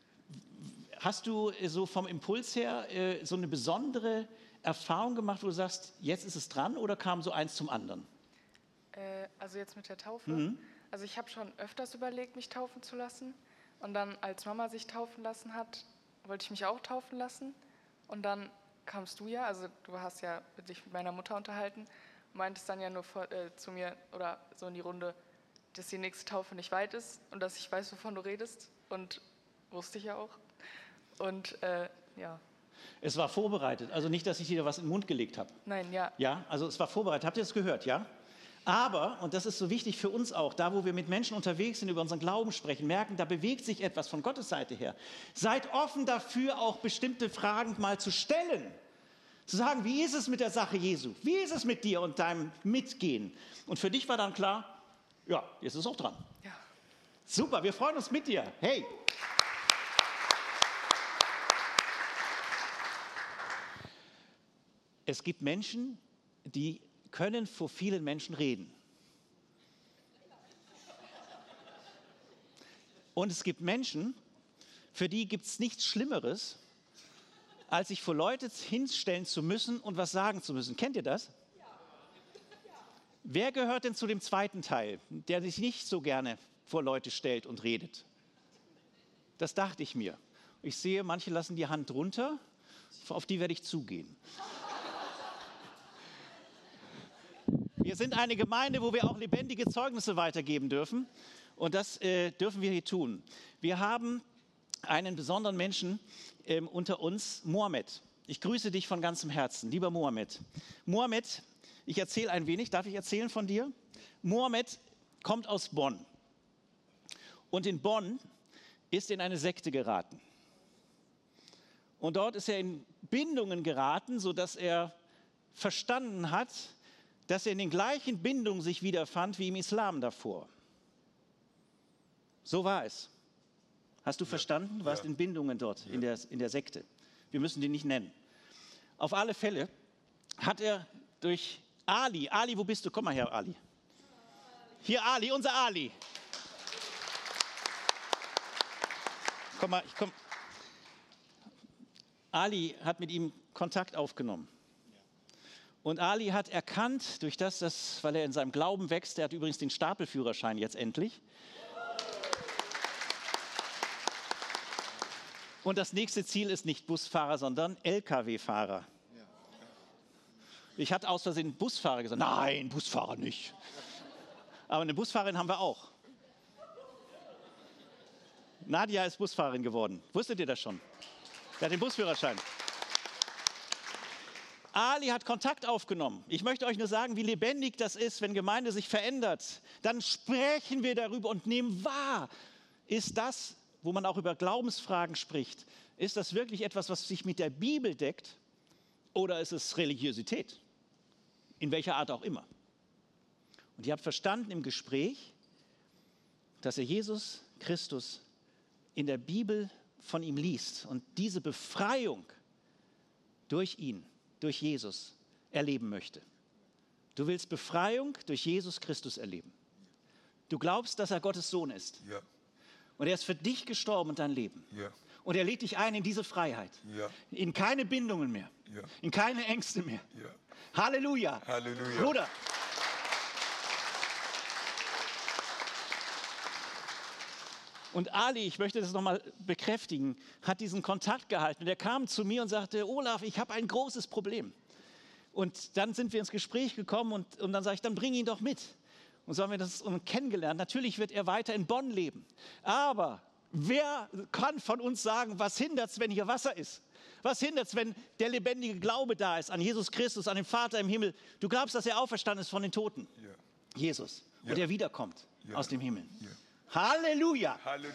hast du so vom Impuls her äh, so eine besondere Erfahrung gemacht, wo du sagst, jetzt ist es dran, oder kam so eins zum anderen? Äh, also jetzt mit der Taufe. Mhm. Also ich habe schon öfters überlegt, mich taufen zu lassen. Und dann, als Mama sich taufen lassen hat, wollte ich mich auch taufen lassen. Und dann kamst du ja, also du hast ja dich mit meiner Mutter unterhalten, meintest dann ja nur vor, äh, zu mir oder so in die Runde, dass die nächste Taufe nicht weit ist und dass ich weiß, wovon du redest. Und wusste ich ja auch. Und äh, ja. Es war vorbereitet, also nicht, dass ich dir was in den Mund gelegt habe. Nein, ja. Ja, also es war vorbereitet. Habt ihr das gehört, ja? Aber, und das ist so wichtig für uns auch, da wo wir mit Menschen unterwegs sind, über unseren Glauben sprechen, merken, da bewegt sich etwas von Gottes Seite her. Seid offen dafür, auch bestimmte Fragen mal zu stellen. Zu sagen, wie ist es mit der Sache Jesu? Wie ist es mit dir und deinem Mitgehen? Und für dich war dann klar, ja, jetzt ist es auch dran. Ja. Super, wir freuen uns mit dir. Hey! Es gibt Menschen, die können vor vielen Menschen reden. Und es gibt Menschen, für die gibt es nichts Schlimmeres, als sich vor Leute hinstellen zu müssen und was sagen zu müssen. Kennt ihr das? Ja. Ja. Wer gehört denn zu dem zweiten Teil, der sich nicht so gerne vor Leute stellt und redet? Das dachte ich mir. Ich sehe, manche lassen die Hand runter, auf die werde ich zugehen. Wir sind eine Gemeinde, wo wir auch lebendige Zeugnisse weitergeben dürfen. Und das äh, dürfen wir hier tun. Wir haben einen besonderen Menschen ähm, unter uns, Mohammed. Ich grüße dich von ganzem Herzen, lieber Mohammed. Mohammed, ich erzähle ein wenig. Darf ich erzählen von dir? Mohammed kommt aus Bonn. Und in Bonn ist er in eine Sekte geraten. Und dort ist er in Bindungen geraten, sodass er verstanden hat, dass er in den gleichen Bindungen sich wiederfand wie im Islam davor. So war es. Hast du Ja. verstanden? Du warst Ja. in Bindungen dort, Ja. in der, in der Sekte. Wir müssen die nicht nennen. Auf alle Fälle hat er durch Ali, Ali, wo bist du? Komm mal her, Ali. Hier Ali, unser Ali. Komm mal, ich komm. Ali hat mit ihm Kontakt aufgenommen. Und Ali hat erkannt, durch das, das, weil er in seinem Glauben wächst, der hat übrigens den Stapelführerschein jetzt endlich. Und das nächste Ziel ist nicht Busfahrer, sondern L K W-Fahrer. Ich hatte aus Versehen Busfahrer gesagt. Nein, Busfahrer nicht. Aber eine Busfahrerin haben wir auch. Nadia ist Busfahrerin geworden. Wusstet ihr das schon? Der hat den Busführerschein. Ali hat Kontakt aufgenommen. Ich möchte euch nur sagen, wie lebendig das ist, wenn Gemeinde sich verändert. Dann sprechen wir darüber und nehmen wahr. Ist das, wo man auch über Glaubensfragen spricht, ist das wirklich etwas, was sich mit der Bibel deckt? Oder ist es Religiosität? In welcher Art auch immer. Und ihr habt verstanden im Gespräch, dass er Jesus Christus in der Bibel von ihm liest und diese Befreiung durch ihn, durch Jesus erleben möchte. Du willst Befreiung durch Jesus Christus erleben. Du glaubst, dass er Gottes Sohn ist. Ja. Und er ist für dich gestorben und dein Leben. Ja. Und er lädt dich ein in diese Freiheit. Ja. In keine Bindungen mehr. Ja. In keine Ängste mehr. Ja. Halleluja. Halleluja. Bruder. Und Ali, ich möchte das nochmal bekräftigen, hat diesen Kontakt gehalten. Und er kam zu mir und sagte, Olaf, ich habe ein großes Problem. Und dann sind wir ins Gespräch gekommen und, und dann sage ich, dann bring ihn doch mit. Und so haben wir das kennengelernt. Natürlich wird er weiter in Bonn leben. Aber wer kann von uns sagen, was hindert es, wenn hier Wasser ist? Was hindert es, wenn der lebendige Glaube da ist an Jesus Christus, an den Vater im Himmel? Du glaubst, dass er auferstanden ist von den Toten? Ja. Jesus. Ja. Und er wiederkommt Ja. aus dem Himmel. Ja. Halleluja. Halleluja.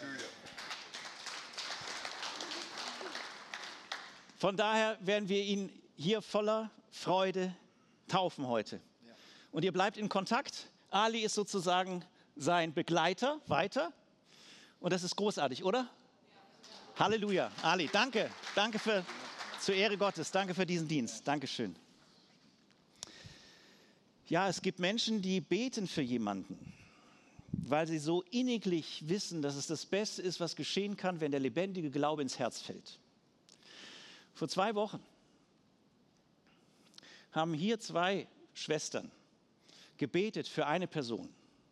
Von daher werden wir ihn hier voller Freude taufen heute. Und ihr bleibt in Kontakt. Ali ist sozusagen sein Begleiter weiter. Und das ist großartig, oder? Halleluja. Ali, danke. Danke für, zur Ehre Gottes. Danke für diesen Dienst. Dankeschön. Ja, es gibt Menschen, die beten für jemanden, weil sie so inniglich wissen, dass es das Beste ist, was geschehen kann, wenn der lebendige Glaube ins Herz fällt. Vor zwei Wochen haben hier zwei Schwestern gebetet für eine Person.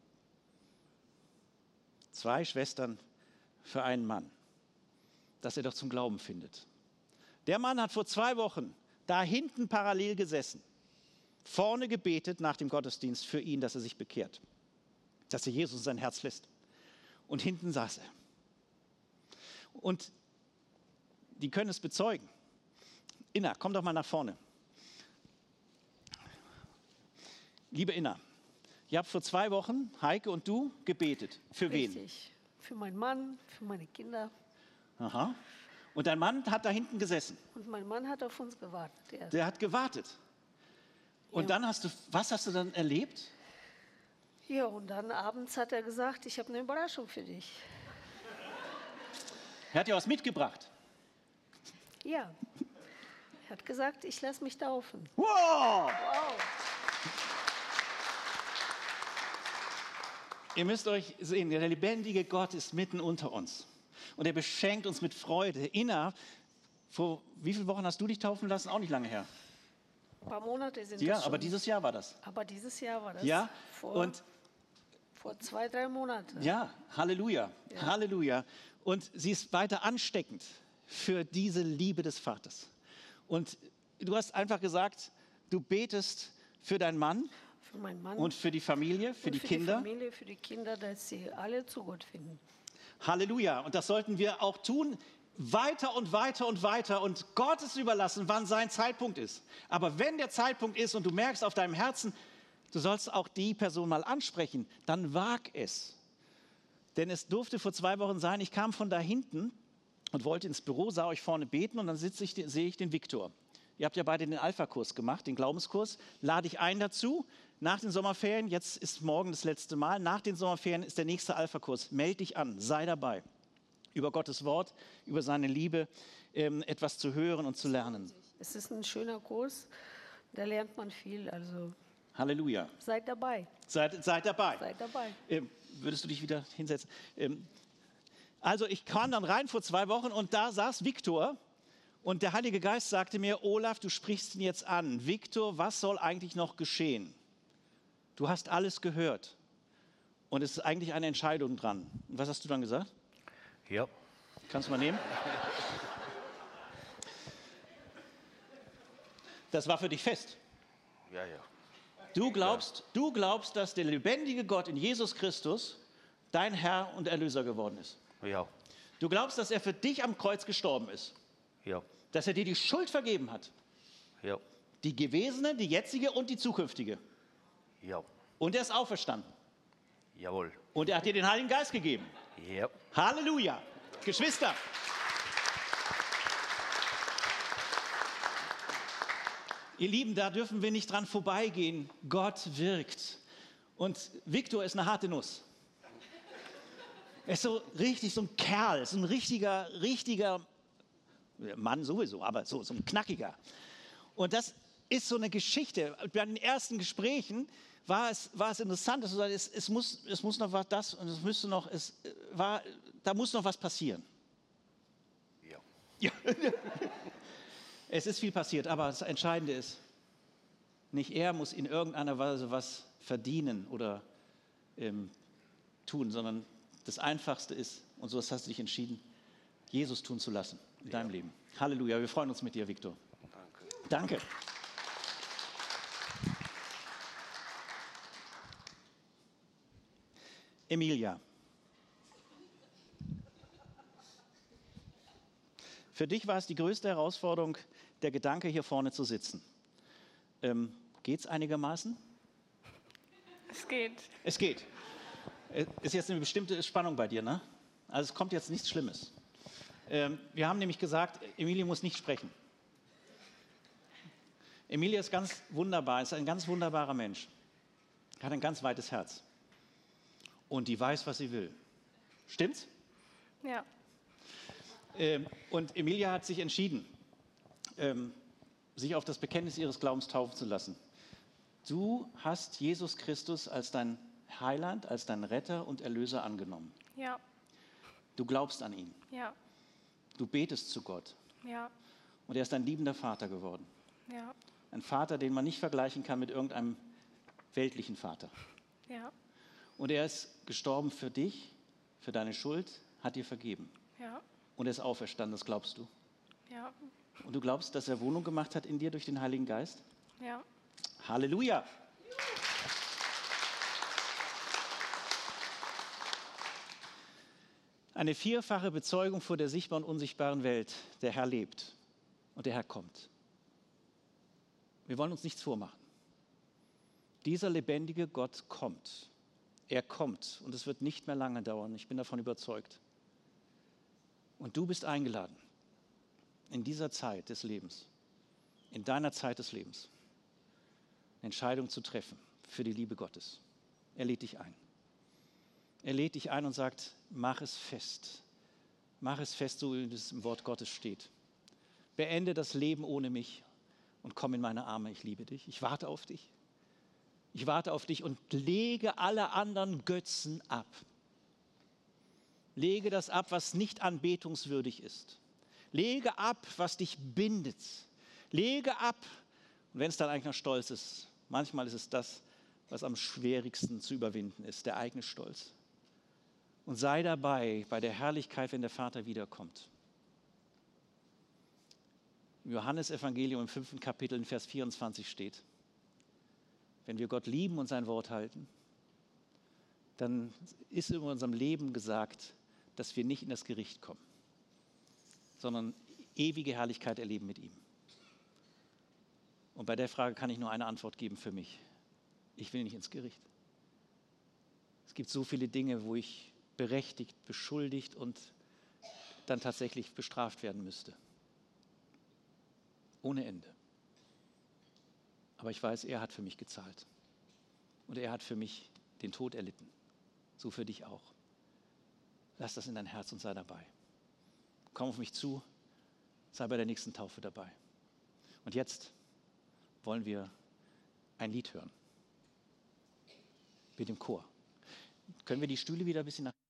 Zwei Schwestern für einen Mann, dass er doch zum Glauben findet. Der Mann hat vor zwei Wochen da hinten parallel gesessen, vorne gebetet nach dem Gottesdienst für ihn, dass er sich bekehrt, dass er Jesus in sein Herz lässt. Und hinten saß er. Und die können es bezeugen. Inna, komm doch mal nach vorne. Liebe Inna, ihr habt vor zwei Wochen, Heike und du, gebetet. Für wen? Richtig. Für meinen Mann, für meine Kinder. Aha. Und dein Mann hat da hinten gesessen. Und mein Mann hat auf uns gewartet. Der, Der hat gewartet. Und Ja. dann hast du, was hast du dann erlebt? ja, und dann abends hat er gesagt, ich habe eine Überraschung für dich. Er hat dir was mitgebracht. Ja. Er hat gesagt, ich lasse mich taufen. Wow! Wow. Ihr müsst euch sehen, der lebendige Gott ist mitten unter uns. Und er beschenkt uns mit Freude. Inna, vor wie vielen Wochen hast du dich taufen lassen? Auch nicht lange her. Ein paar Monate sind Ja, das schon. aber dieses Jahr war das. aber dieses Jahr war das. Ja, Vor, und vor zwei, drei Monaten. ja, Halleluja, Ja. Halleluja. Und sie ist weiter ansteckend für diese Liebe des Vaters. Und du hast einfach gesagt, du betest für deinen Mann Für meinen Mann. und für die Familie, für und die für Kinder. die Familie, für die Kinder, dass sie alle zu Gott finden. Halleluja. Und das sollten wir auch tun, weiter und weiter und weiter und Gott ist überlassen, wann sein Zeitpunkt ist. Aber wenn der Zeitpunkt ist und du merkst auf deinem Herzen, du sollst auch die Person mal ansprechen, dann wag es. Denn es durfte vor zwei Wochen sein, ich kam von da hinten und wollte ins Büro, sah euch vorne beten und dann sitze ich, sehe ich den Viktor. Ihr habt ja beide den Alpha-Kurs gemacht, den Glaubenskurs. Lade ich ein dazu. Nach den Sommerferien, jetzt ist morgen das letzte Mal, nach den Sommerferien ist der nächste Alpha-Kurs. Meld dich an, sei dabei. Über Gottes Wort, über seine Liebe ähm, etwas zu hören und zu lernen. es ist ein schöner Kurs, da lernt man viel. Also Halleluja. seid dabei. Seid, seid dabei. Seid dabei. Ähm, würdest du dich wieder hinsetzen? Ähm, also ich kam dann rein vor zwei Wochen und da saß Viktor und der Heilige Geist sagte mir, Olaf, du sprichst ihn jetzt an. Viktor, was soll eigentlich noch geschehen? Du hast alles gehört und es ist eigentlich eine Entscheidung dran. Und was hast du dann gesagt? Ja. Kannst du mal nehmen? Das war für dich fest. Ja, ja. Du glaubst, du glaubst, dass der lebendige Gott in Jesus Christus dein Herr und Erlöser geworden ist. Ja. Du glaubst, dass er für dich am Kreuz gestorben ist. Ja. Dass er dir die Schuld vergeben hat. Ja. Die gewesene, die jetzige und die zukünftige. Ja. Und er ist auferstanden. Jawohl. Und er hat dir den Heiligen Geist gegeben. Ja. Halleluja. Geschwister. Ihr Lieben, da dürfen wir nicht dran vorbeigehen. Gott wirkt. Und Viktor ist eine harte Nuss. Er ist so richtig so ein Kerl, so ein richtiger, richtiger Mann sowieso, aber so, so ein knackiger. Und das ist so eine Geschichte. Bei den ersten Gesprächen war es, war es interessant, dass du sagst, es, es, muss, es muss noch was das und es müsste noch, es war, da muss noch was passieren. Ja. Ja. Es ist viel passiert, aber das Entscheidende ist, nicht er muss in irgendeiner Weise was verdienen oder ähm, tun, sondern das Einfachste ist, und so hast du dich entschieden, Jesus tun zu lassen in deinem Leben. Halleluja, wir freuen uns mit dir, Viktor. Danke. Danke. Emilia. Für dich war es die größte Herausforderung, der Gedanke, hier vorne zu sitzen. Ähm, geht's einigermaßen? Es geht. Es geht. Es ist jetzt eine bestimmte Spannung bei dir, ne? Also es kommt jetzt nichts Schlimmes. Ähm, wir haben nämlich gesagt, Emilia muss nicht sprechen. Emilia ist ganz wunderbar, ist ein ganz wunderbarer Mensch. Hat ein ganz weites Herz. Und die weiß, was sie will. Stimmt's? Ja. Ähm, und Emilia hat sich entschieden, ähm, sich auf das Bekenntnis ihres Glaubens taufen zu lassen. Du hast Jesus Christus als dein Heiland, als dein Retter und Erlöser angenommen. Ja. Du glaubst an ihn. Ja. Du betest zu Gott. Ja. Und er ist ein liebender Vater geworden. Ja. Ein Vater, den man nicht vergleichen kann mit irgendeinem weltlichen Vater. Ja. Und er ist gestorben für dich, für deine Schuld, hat dir vergeben. Ja. Und er ist auferstanden, das glaubst du. Ja. Und du glaubst, dass er Wohnung gemacht hat in dir durch den Heiligen Geist? Ja. Halleluja! Eine vierfache Bezeugung vor der sichtbaren und unsichtbaren Welt. Der Herr lebt und der Herr kommt. Wir wollen uns nichts vormachen. Dieser lebendige Gott kommt. Er kommt und es wird nicht mehr lange dauern. Ich bin davon überzeugt. Und du bist eingeladen, in dieser Zeit des Lebens, in deiner Zeit des Lebens, eine Entscheidung zu treffen für die Liebe Gottes. Er lädt dich ein. Er lädt dich ein und sagt, mach es fest. Mach es fest, so wie es im Wort Gottes steht. Beende das Leben ohne mich und komm in meine Arme. Ich liebe dich. Ich warte auf dich. Ich warte auf dich und lege alle anderen Götzen ab. Lege das ab, was nicht anbetungswürdig ist. Lege ab, was dich bindet. Lege ab, und wenn es dann eigentlich noch Stolz ist, manchmal ist es das, was am schwierigsten zu überwinden ist, der eigene Stolz. Und sei dabei bei der Herrlichkeit, wenn der Vater wiederkommt. Im Johannesevangelium im fünften Kapitel in Vers vierundzwanzig steht, wenn wir Gott lieben und sein Wort halten, dann ist in unserem Leben gesagt, dass wir nicht in das Gericht kommen, sondern ewige Herrlichkeit erleben mit ihm. Und bei der Frage kann ich nur eine Antwort geben für mich. Ich will nicht ins Gericht. Es gibt so viele Dinge, wo ich berechtigt, beschuldigt und dann tatsächlich bestraft werden müsste. Ohne Ende. Aber ich weiß, er hat für mich gezahlt. Und er hat für mich den Tod erlitten. So für dich auch. Lass das in dein Herz und sei dabei. Komm auf mich zu, sei bei der nächsten Taufe dabei. Und jetzt wollen wir ein Lied hören mit dem Chor. Können wir die Stühle wieder ein bisschen nach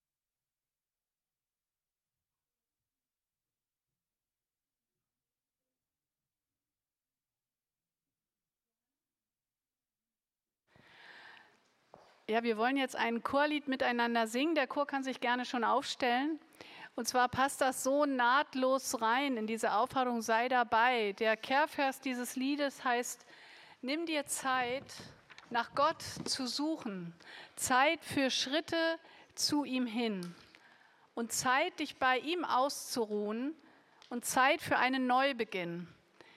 Ja, wir wollen jetzt ein Chorlied miteinander singen. Der Chor kann sich gerne schon aufstellen. Und zwar passt das so nahtlos rein in diese Aufforderung, sei dabei. Der Kehrvers dieses Liedes heißt, nimm dir Zeit, nach Gott zu suchen. Zeit für Schritte zu ihm hin. Und Zeit, dich bei ihm auszuruhen. Und Zeit für einen Neubeginn.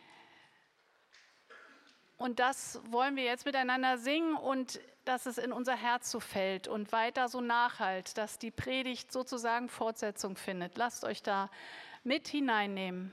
Und das wollen wir jetzt miteinander singen und dass es in unser Herz so fällt und weiter so nachhalt, dass die Predigt sozusagen Fortsetzung findet. Lasst euch da mit hineinnehmen.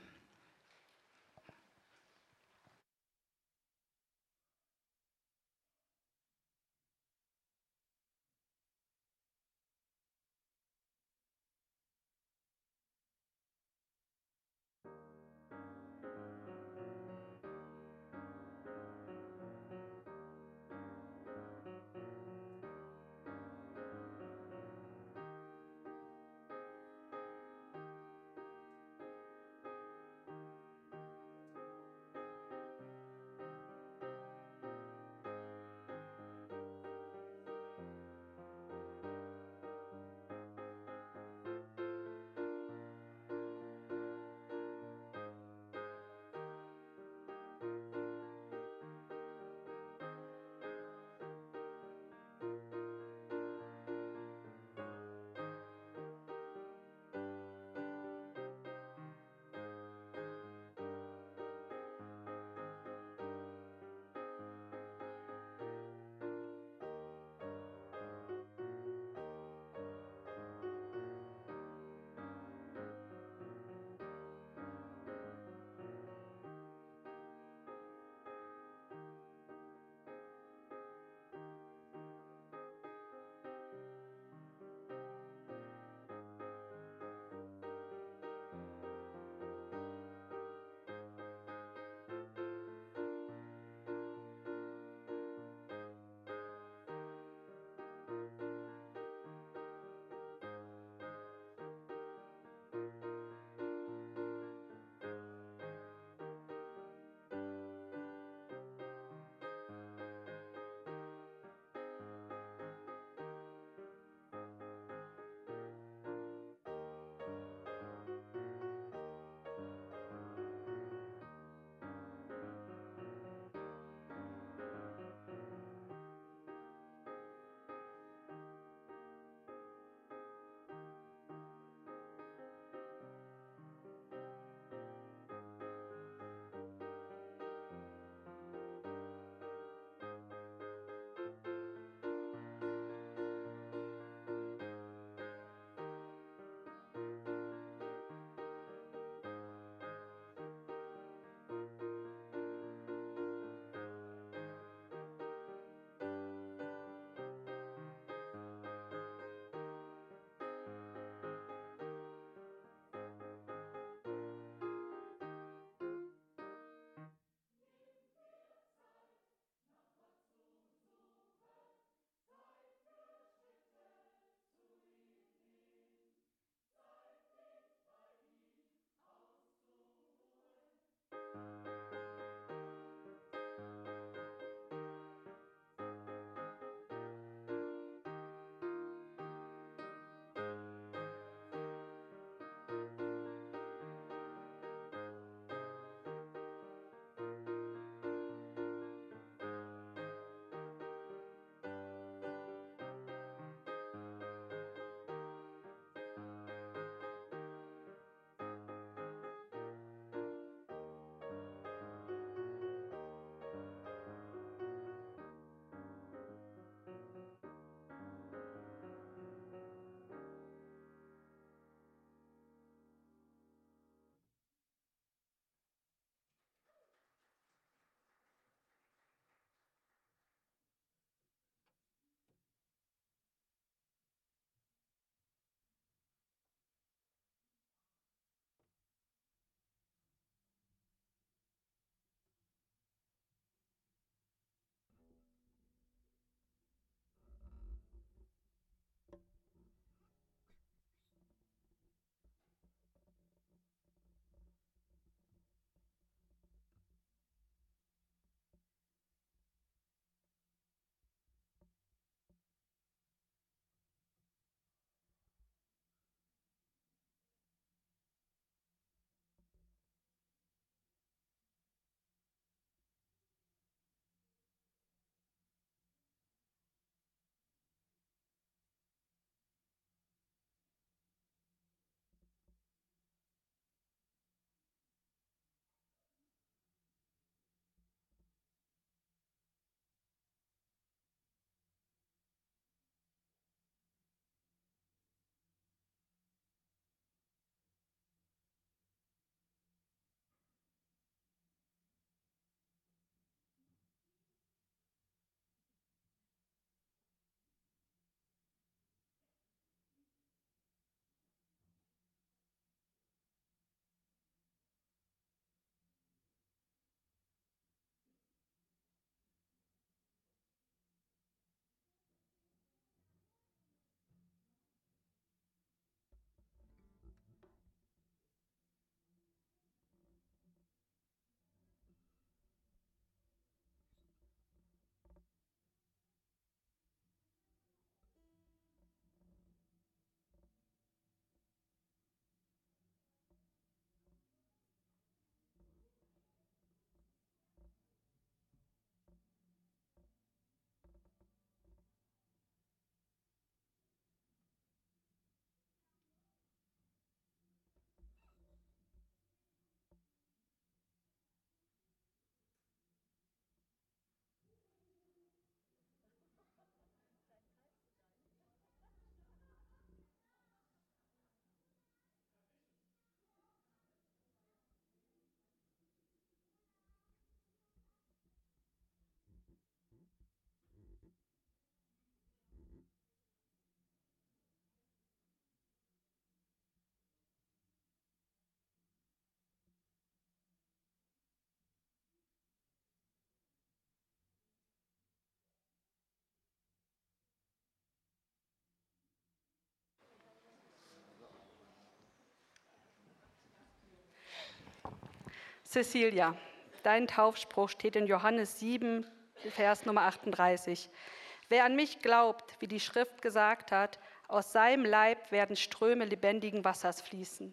Cecilia, dein Taufspruch steht in Johannes sieben, Vers Nummer achtunddreißig. Wer an mich glaubt, wie die Schrift gesagt hat, aus seinem Leib werden Ströme lebendigen Wassers fließen.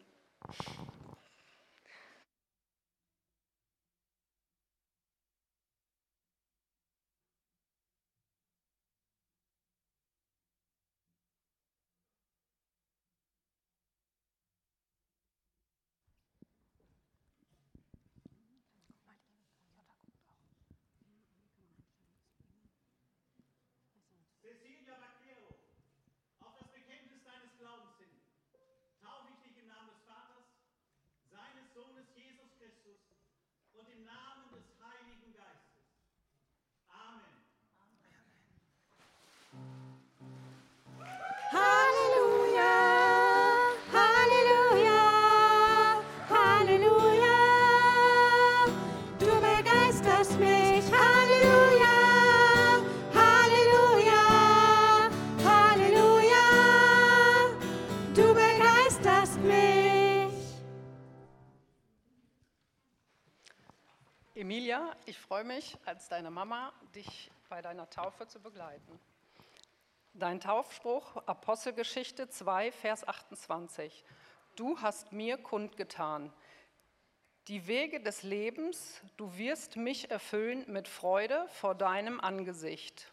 Cecilia Vaquero, auf das Bekenntnis deines Glaubens hin, taufe ich dich im Namen des Vaters, seines Sohnes Jesus Christus und im Namen des Heiligen Geistes. Amen. Halleluja, Halleluja, Halleluja. Du begeisterst mich, Halleluja, Halleluja, Halleluja. Du begeisterst mich. Emilia, ich freue mich, als deine Mama dich bei deiner Taufe zu begleiten. Dein Taufspruch, Apostelgeschichte zwei, Vers achtundzwanzig. Du hast mir kundgetan, die Wege des Lebens, du wirst mich erfüllen mit Freude vor deinem Angesicht.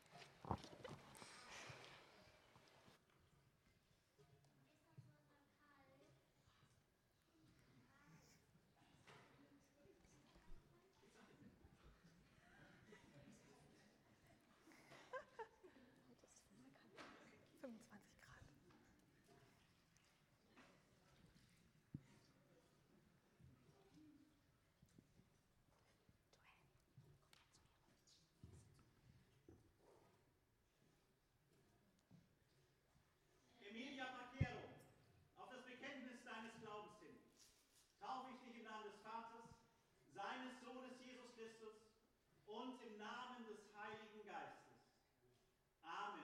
Emilia Vaquero, auf das Bekenntnis deines Glaubens hin, taufe ich dich im Namen des Vaters, seines Sohnes Jesus Christus und im Namen des Heiligen Geistes. Amen.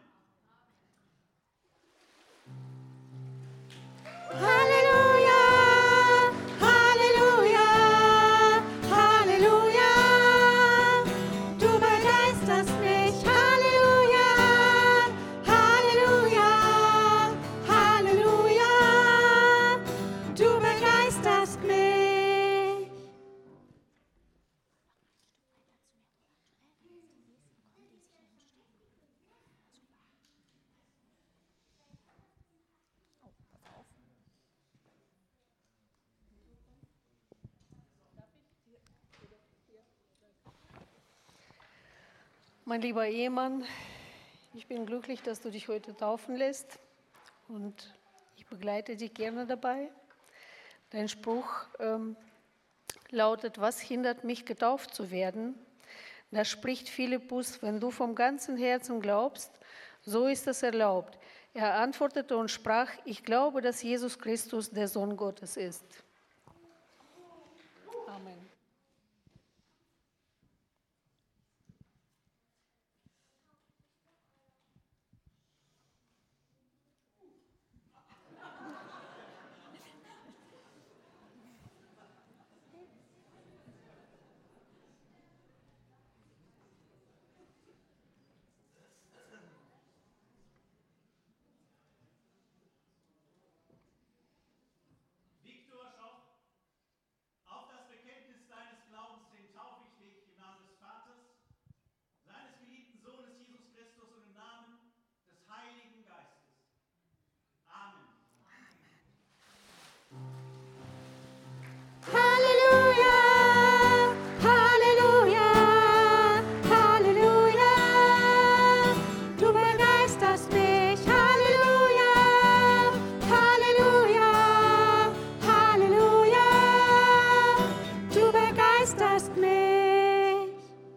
Halleluja, Halleluja, Halleluja. Du begeisterst mich, Halleluja, Halleluja, Halleluja. Du begeisterst mich. Mein lieber Ehemann, ich bin glücklich, dass du dich heute taufen lässt und ich begleite dich gerne dabei. Dein Spruch ähm, lautet, was hindert mich, getauft zu werden? Da spricht Philippus, wenn du vom ganzen Herzen glaubst, so ist es erlaubt. Er antwortete und sprach, ich glaube, dass Jesus Christus der Sohn Gottes ist. Amen. Viktor Schoch, auf das Bekenntnis deines Glaubens hin, taufe ich dich im Namen des Vaters, seines geliebten Sohnes Jesus Christus und im Namen des Heiligen Geistes. Amen. Halleluja, Halleluja, Halleluja. Du begeisterst mich, Halleluja, Halleluja, Halleluja. Du begeisterst mich.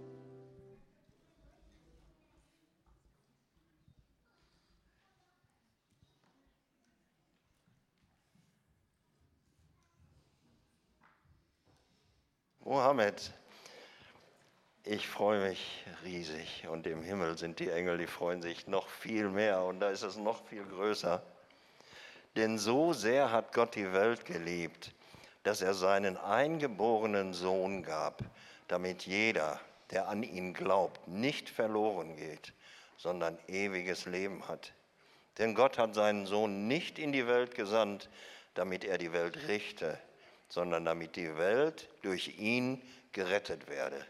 Mohammed, ich freue mich riesig und im Himmel sind die Engel, die freuen sich noch viel mehr und da ist es noch viel größer. Denn so sehr hat Gott die Welt geliebt, dass er seinen eingeborenen Sohn gab, damit jeder, der an ihn glaubt, nicht verloren geht, sondern ewiges Leben hat. Denn Gott hat seinen Sohn nicht in die Welt gesandt, damit er die Welt richte, sondern damit die Welt durch ihn gerettet werde.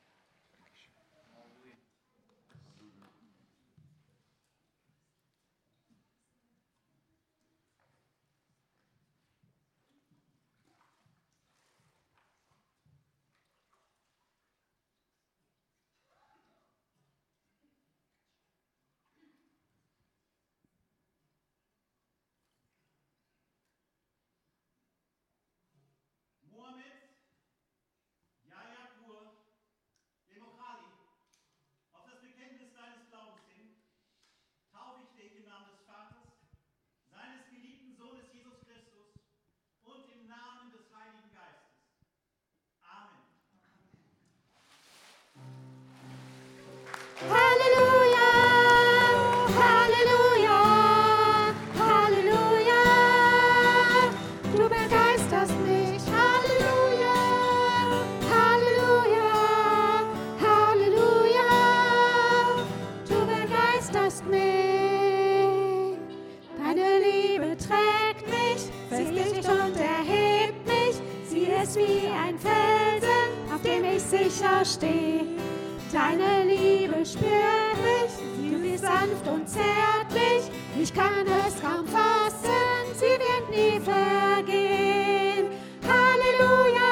Sicher steh. Deine Liebe spürt mich, sie ist sanft und zärtlich. Ich kann es kaum fassen, sie wird nie vergehen. Halleluja,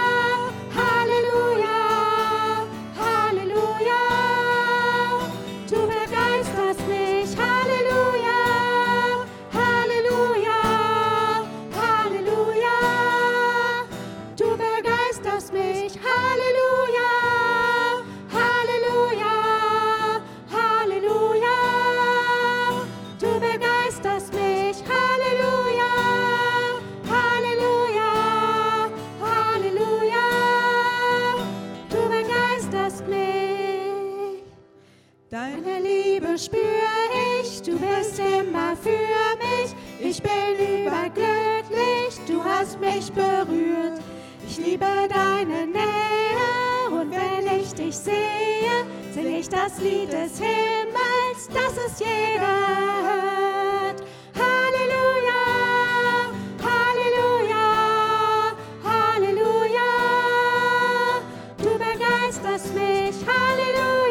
Halleluja, Halleluja. Du begeisterst mich, Halleluja, Halleluja, Halleluja. Du begeisterst mich, Halleluja. Deine Liebe spür ich, du bist immer für mich. Ich bin überglücklich, du hast mich berührt. Ich liebe deine Nähe und wenn ich dich sehe, sing ich das Lied des Himmels, das es jeder hört. Halleluja, Halleluja, Halleluja. Du begeisterst mich, Halleluja.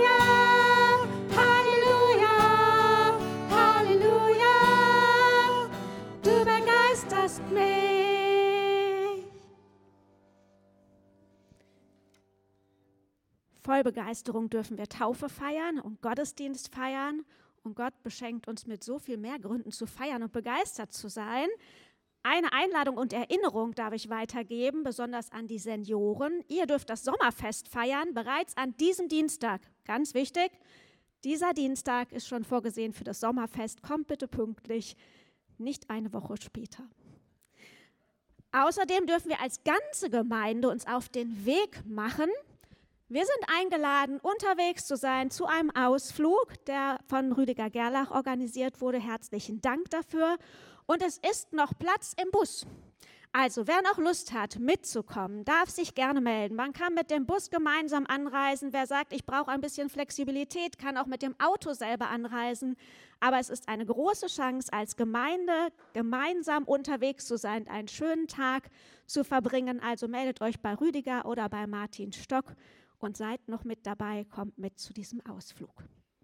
Voll Begeisterung dürfen wir Taufe feiern und Gottesdienst feiern. Und Gott beschenkt uns mit so viel mehr Gründen zu feiern und begeistert zu sein. Eine Einladung und Erinnerung darf ich weitergeben, besonders an die Senioren. Ihr dürft das Sommerfest feiern, bereits an diesem Dienstag. Ganz wichtig, dieser Dienstag ist schon vorgesehen für das Sommerfest. Kommt bitte pünktlich, nicht eine Woche später. Außerdem dürfen wir als ganze Gemeinde uns auf den Weg machen. Wir sind eingeladen, unterwegs zu sein zu einem Ausflug, der von Rüdiger Gerlach organisiert wurde. Herzlichen Dank dafür. Und es ist noch Platz im Bus. Also wer noch Lust hat, mitzukommen, darf sich gerne melden. Man kann mit dem Bus gemeinsam anreisen. Wer sagt, ich brauche ein bisschen Flexibilität, kann auch mit dem Auto selber anreisen. Aber es ist eine große Chance, als Gemeinde gemeinsam unterwegs zu sein, einen schönen Tag zu verbringen. Also meldet euch bei Rüdiger oder bei Martin Stock. Und seid noch mit dabei, kommt mit zu diesem Ausflug.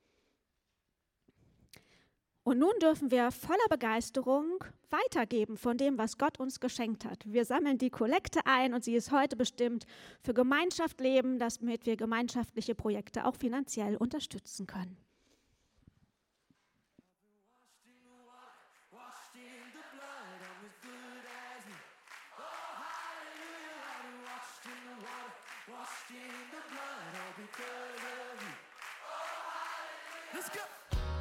Und nun dürfen wir voller Begeisterung weitergeben von dem, was Gott uns geschenkt hat. Wir sammeln die Kollekte ein und sie ist heute bestimmt für Gemeinschaft leben, damit wir gemeinschaftliche Projekte auch finanziell unterstützen können. Let's go.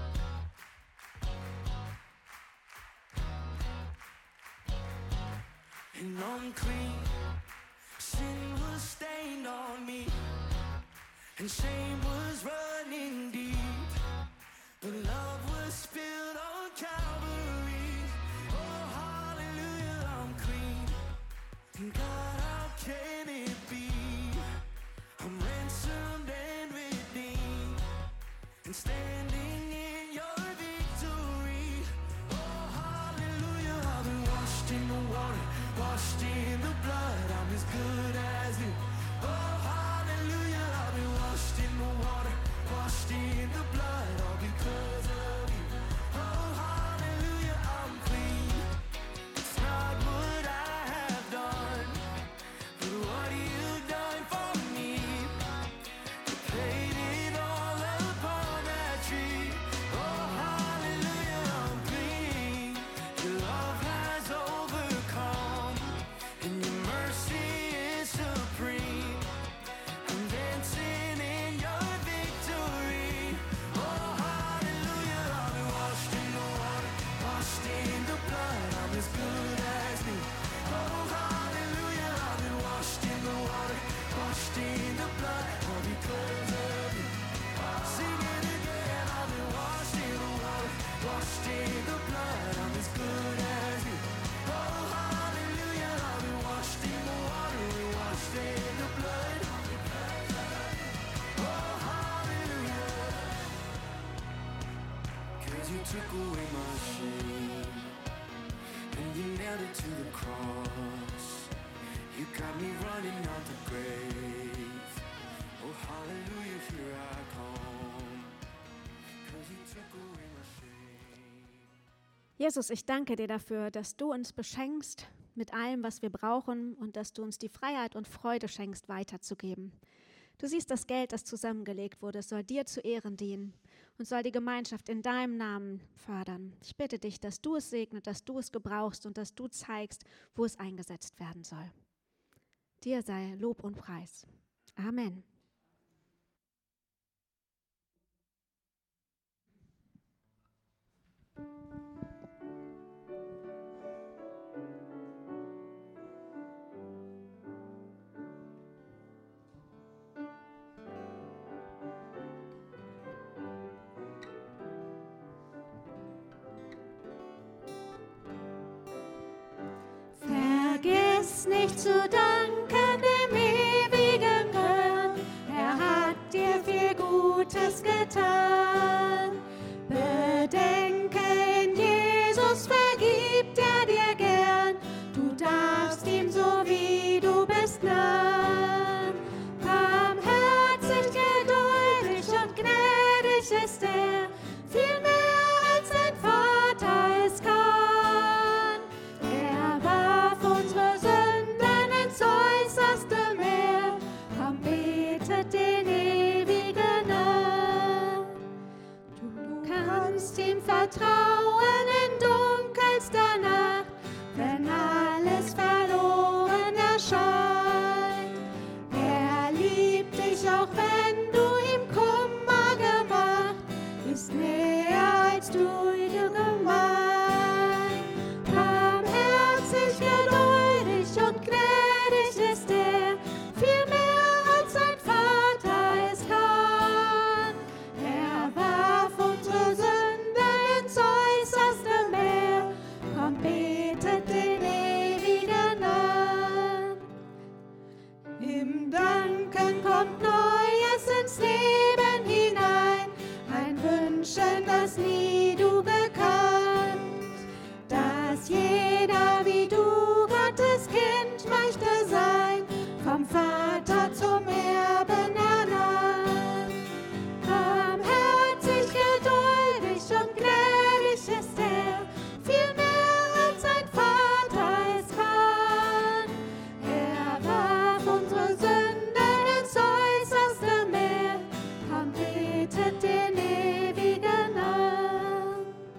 And unclean sin was stained on me, and shame was running deep, but love was spilled on Calvary. Oh, hallelujah, I'm clean. And standing in your victory. Oh, hallelujah, I've been washed in the water, washed in the blood, I'm as good as new. Oh, hallelujah, I've been washed in the water, washed in the blood, all because of you. Oh, hallelujah, I'm clean. It's not what I have done, but what you've done for me. You paid it all upon that tree. Oh, hallelujah, I'm clean. Your love has overcome, and your mercy is supreme. I'm dancing in your victory. Oh, hallelujah, I've been washed in the water, washed in the blood, I'm as good as new. Oh, hallelujah, I've been washed in the water, washed in the blood, all because of you. Sing it again, I've been washed in the water, washed in the blood, I'm as good as new. Oh, hallelujah, I've been washed in the water, and washed in the blood. Oh, hallelujah. 'Cause you took away my shame, and you nailed it to the cross. You got me running out the grave. Oh, hallelujah, here I come. 'Cause you took away my shame. Jesus, ich danke dir dafür, dass du uns beschenkst mit allem, was wir brauchen und dass du uns die Freiheit und Freude schenkst, weiterzugeben. Du siehst das Geld, das zusammengelegt wurde, es soll dir zu Ehren dienen und soll die Gemeinschaft in deinem Namen fördern. Ich bitte dich, dass du es segnest, dass du es gebrauchst und dass du zeigst, wo es eingesetzt werden soll. Dir sei Lob und Preis. Amen. Vergiss nicht zu danken dem ewigen Gott, er hat dir viel Gutes getan. Bedenke, in Jesus vergibt er dir gern, du darfst ihm so wie du bist nahen. Barmherzig, geduldig und gnädig ist er, viel mehr als ein Vater es kann. Er warf unsere Sünden ins äußerste Meer, komm, betet den Ewigen an. Du kannst ihm vertrauen in dunkelster Nacht, wenn alles verloren erscheint. Er liebt dich, auch wenn du ihm Kummer gemacht, ist näher als du dir gemeint. Barmherzig, geduldig und gnädig ist er, viel mehr als ein Vater es kann. Er warf unsere Sünde ins äußerste Meer, komm, betet den Ewigen an. Im Danken kommt Neues ins Leben hinein, ein Wünschen, das nie du gekannt. Dass jeder wie du Gottes Kind möchte sein, vom Vater zum Erben ernannt. Barmherzig, geduldig und gnädig ist er, viel mehr als ein Vater es kann. Er warf unsere Sünde ins äußerste Meer, komm, betet den Ewigen an.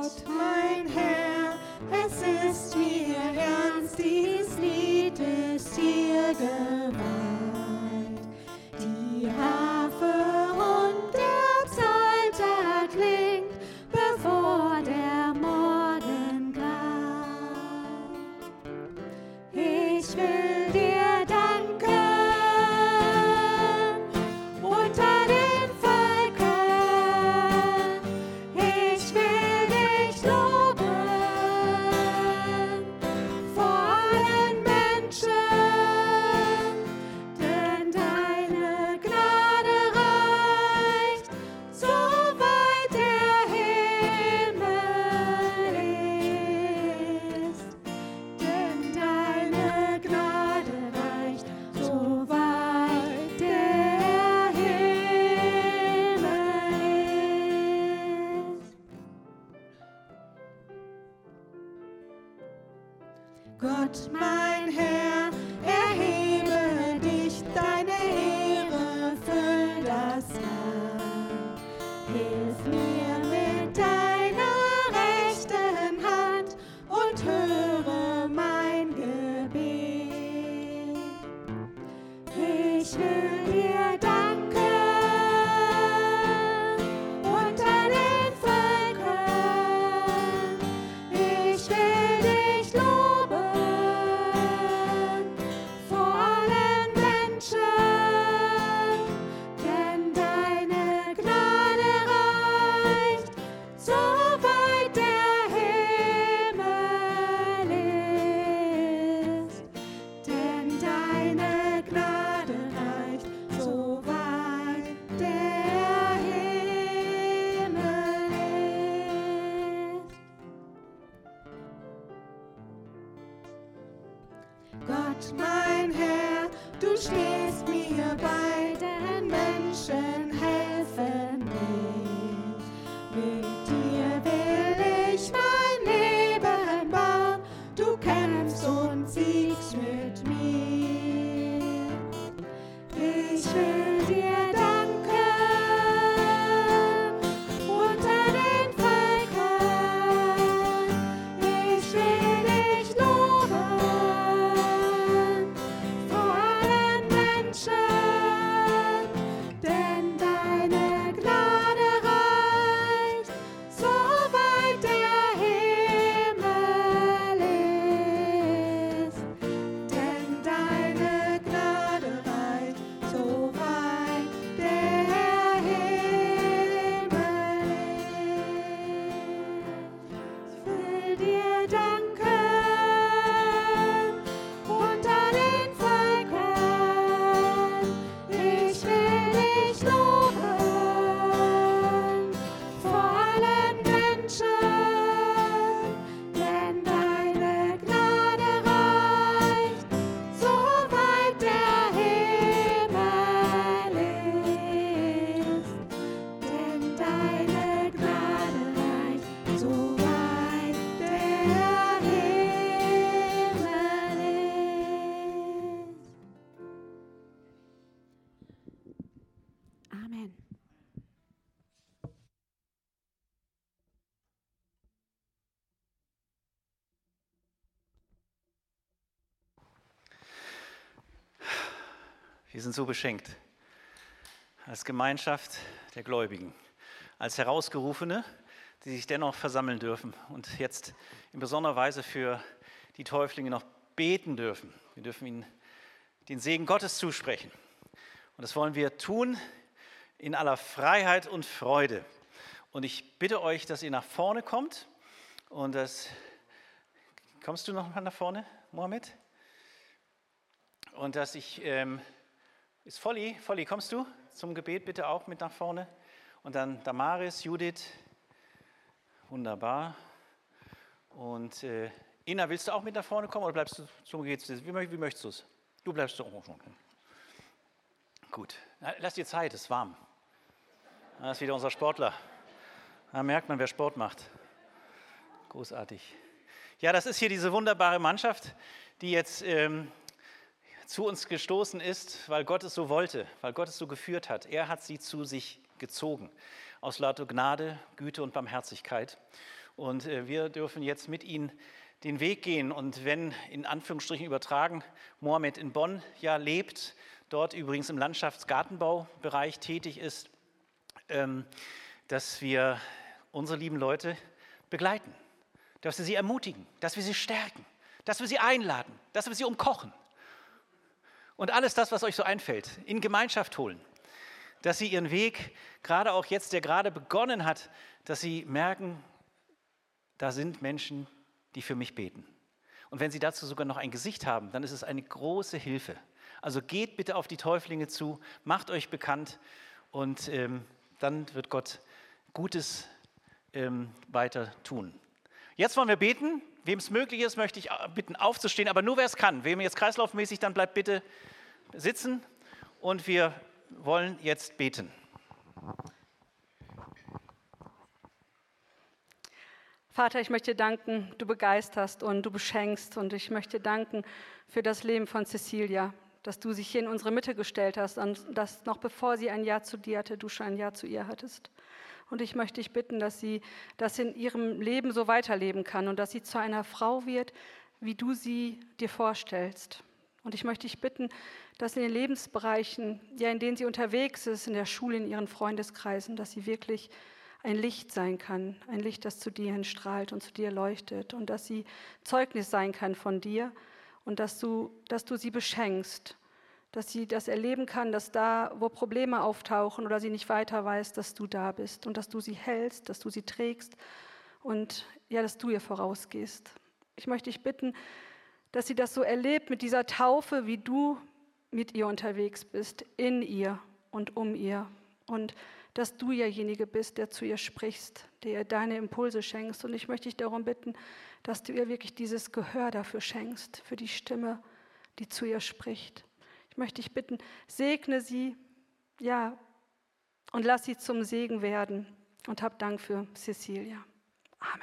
Gott, mein Herr, es ist mir ernst, dies Lied ist dir geweiht. Die Harfe und der Psalter klingt, bevor der Morgen graut. Ich will dir danken unter den Völkern. Ich will dich loben vor allen Menschen, denn deine Gnade reicht, soweit der Himmel ist. Denn deine Gnade reicht, soweit der Himmel ist. Gott, mein Herr, erhebe dich, deine Ehre füllt das Land. Hilf mir mit deiner rechten Hand und höre mein Gebet. Ich will dir danken unter den Völkern. Ich will dich loben vor allen Menschen, denn deine Gnade reicht, soweit der Himmel ist. Denn deine Gnade reicht, soweit der Himmel ist. Gott, mein Herr, du stehst mir bei, den Menschen helfen nicht. Mit dir will ich mein Leben bauen, du kämpfst und siegst mit mir. Ich will dir danken unter den Völkern. Ich will dich loben vor allen Menschen, denn deine Gnade reicht, soweit der Himmel ist. Denn deine Gnade reicht, soweit der Himmel ist. Ich will dir danken unter den Völkern. Ich will dich loben vor allen Menschen, denn deine Gnade reicht, soweit der Himmel ist. Denn deine Gnade reicht, soweit der Himmel ist. Amen. Wir sind so beschenkt als Gemeinschaft der Gläubigen, als Herausgerufene, die sich dennoch versammeln dürfen und jetzt in besonderer Weise für die Täuflinge noch beten dürfen. Wir dürfen ihnen den Segen Gottes zusprechen. Und das wollen wir tun in aller Freiheit und Freude. Und ich bitte euch, dass ihr nach vorne kommt. Und das, kommst du noch mal nach vorne, Mohammed? Und dass ich, ähm, ist Volli, Volli, kommst du zum Gebet bitte auch mit nach vorne? Und dann Damaris, Judith, wunderbar. Und äh, Ina, willst du auch mit nach vorne kommen oder bleibst du zum Gebet? Wie, wie möchtest du es? Du bleibst doch schon. Gut, lass dir Zeit, es ist warm. Das ist wieder unser Sportler. Da merkt man, wer Sport macht. Großartig. Ja, das ist hier diese wunderbare Mannschaft, die jetzt ähm, zu uns gestoßen ist, weil Gott es so wollte, weil Gott es so geführt hat. Er hat sie zu sich gezogen, aus lauter Gnade, Güte und Barmherzigkeit. Und äh, wir dürfen jetzt mit ihnen den Weg gehen. Und wenn, in Anführungsstrichen übertragen, Mohammed in Bonn ja lebt, dort übrigens im Landschaftsgartenbaubereich tätig ist, ähm, dass wir unsere lieben Leute begleiten, dass wir sie ermutigen, dass wir sie stärken, dass wir sie einladen, dass wir sie umkochen und alles das, was euch so einfällt, in Gemeinschaft holen, dass sie ihren Weg, gerade auch jetzt, der gerade begonnen hat, dass sie merken, da sind Menschen, die für mich beten. Und wenn sie dazu sogar noch ein Gesicht haben, dann ist es eine große Hilfe. Also geht bitte auf die Täuflinge zu, macht euch bekannt und ähm, dann wird Gott Gutes ähm, weiter tun. Jetzt wollen wir beten. Wem es möglich ist, möchte ich bitten, aufzustehen, aber nur wer es kann. Wem jetzt kreislaufmäßig, dann bleibt bitte sitzen und wir wollen jetzt beten. Vater, ich möchte dir danken, du begeisterst und du beschenkst und ich möchte danken für das Leben von Cecilia, dass du sie hier in unsere Mitte gestellt hast und dass noch bevor sie ein Ja zu dir hatte, du schon ein Ja zu ihr hattest. Und ich möchte dich bitten, dass sie das in ihrem Leben so weiterleben kann und dass sie zu einer Frau wird, wie du sie dir vorstellst. Und ich möchte dich bitten, dass in den Lebensbereichen, ja, in denen sie unterwegs ist, in der Schule, in ihren Freundeskreisen, dass sie wirklich ein Licht sein kann, ein Licht, das zu dir hin strahlt und zu dir leuchtet und dass sie Zeugnis sein kann von dir und dass du, dass du sie beschenkst, dass sie das erleben kann, dass da, wo Probleme auftauchen oder sie nicht weiter weiß, dass du da bist und dass du sie hältst, dass du sie trägst und ja, dass du ihr vorausgehst. Ich möchte dich bitten, dass sie das so erlebt mit dieser Taufe, wie du mit ihr unterwegs bist, in ihr und um ihr und dass du derjenige bist, der zu ihr sprichst, der ihr deine Impulse schenkst. Und ich möchte dich darum bitten, dass du ihr wirklich dieses Gehör dafür schenkst, für die Stimme, die zu ihr spricht. Ich möchte dich bitten, segne sie, ja, und lass sie zum Segen werden. Und hab Dank für Cecilia. Amen.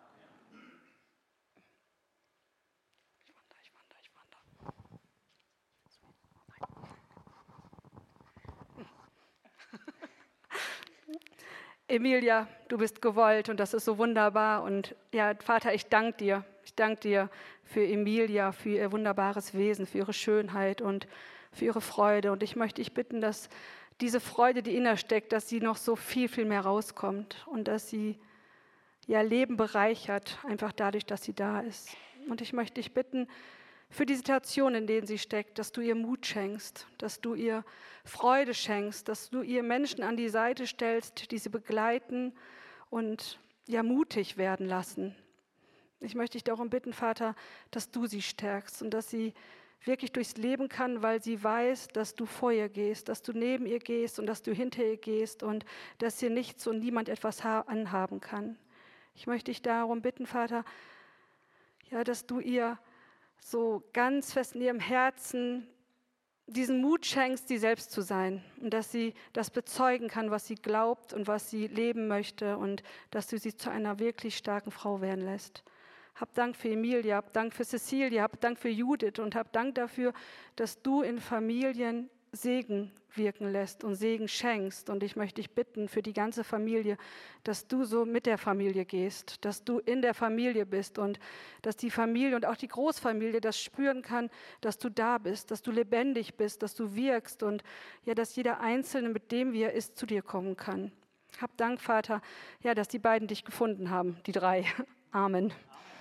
Emilia, du bist gewollt und das ist so wunderbar. Und ja, Vater, ich danke dir. Ich danke dir für Emilia, für ihr wunderbares Wesen, für ihre Schönheit und für ihre Freude. Und ich möchte dich bitten, dass diese Freude, die in ihr steckt, dass sie noch so viel, viel mehr rauskommt und dass sie ihr Leben bereichert, einfach dadurch, dass sie da ist. Und ich möchte dich bitten, für die Situation, in denen sie steckt, dass du ihr Mut schenkst, dass du ihr Freude schenkst, dass du ihr Menschen an die Seite stellst, die sie begleiten und ja mutig werden lassen. Ich möchte dich darum bitten, Vater, dass du sie stärkst und dass sie wirklich durchs Leben kann, weil sie weiß, dass du vor ihr gehst, dass du neben ihr gehst und dass du hinter ihr gehst und dass ihr nichts und niemand etwas anhaben kann. Ich möchte dich darum bitten, Vater, ja, dass du ihr so ganz fest in ihrem Herzen diesen Mut schenkst, sie selbst zu sein und dass sie das bezeugen kann, was sie glaubt und was sie leben möchte und dass du sie zu einer wirklich starken Frau werden lässt. Hab Dank für Emilia, hab Dank für Cecilia, hab Dank für Judith und hab Dank dafür, dass du in Familien Segen wirken lässt und Segen schenkst. Und ich möchte dich bitten für die ganze Familie, dass du so mit der Familie gehst, dass du in der Familie bist und dass die Familie und auch die Großfamilie das spüren kann, dass du da bist, dass du lebendig bist, dass du wirkst und ja, dass jeder Einzelne, mit dem wie er ist, zu dir kommen kann. Hab Dank, Vater, ja, dass die beiden dich gefunden haben, die drei. Amen.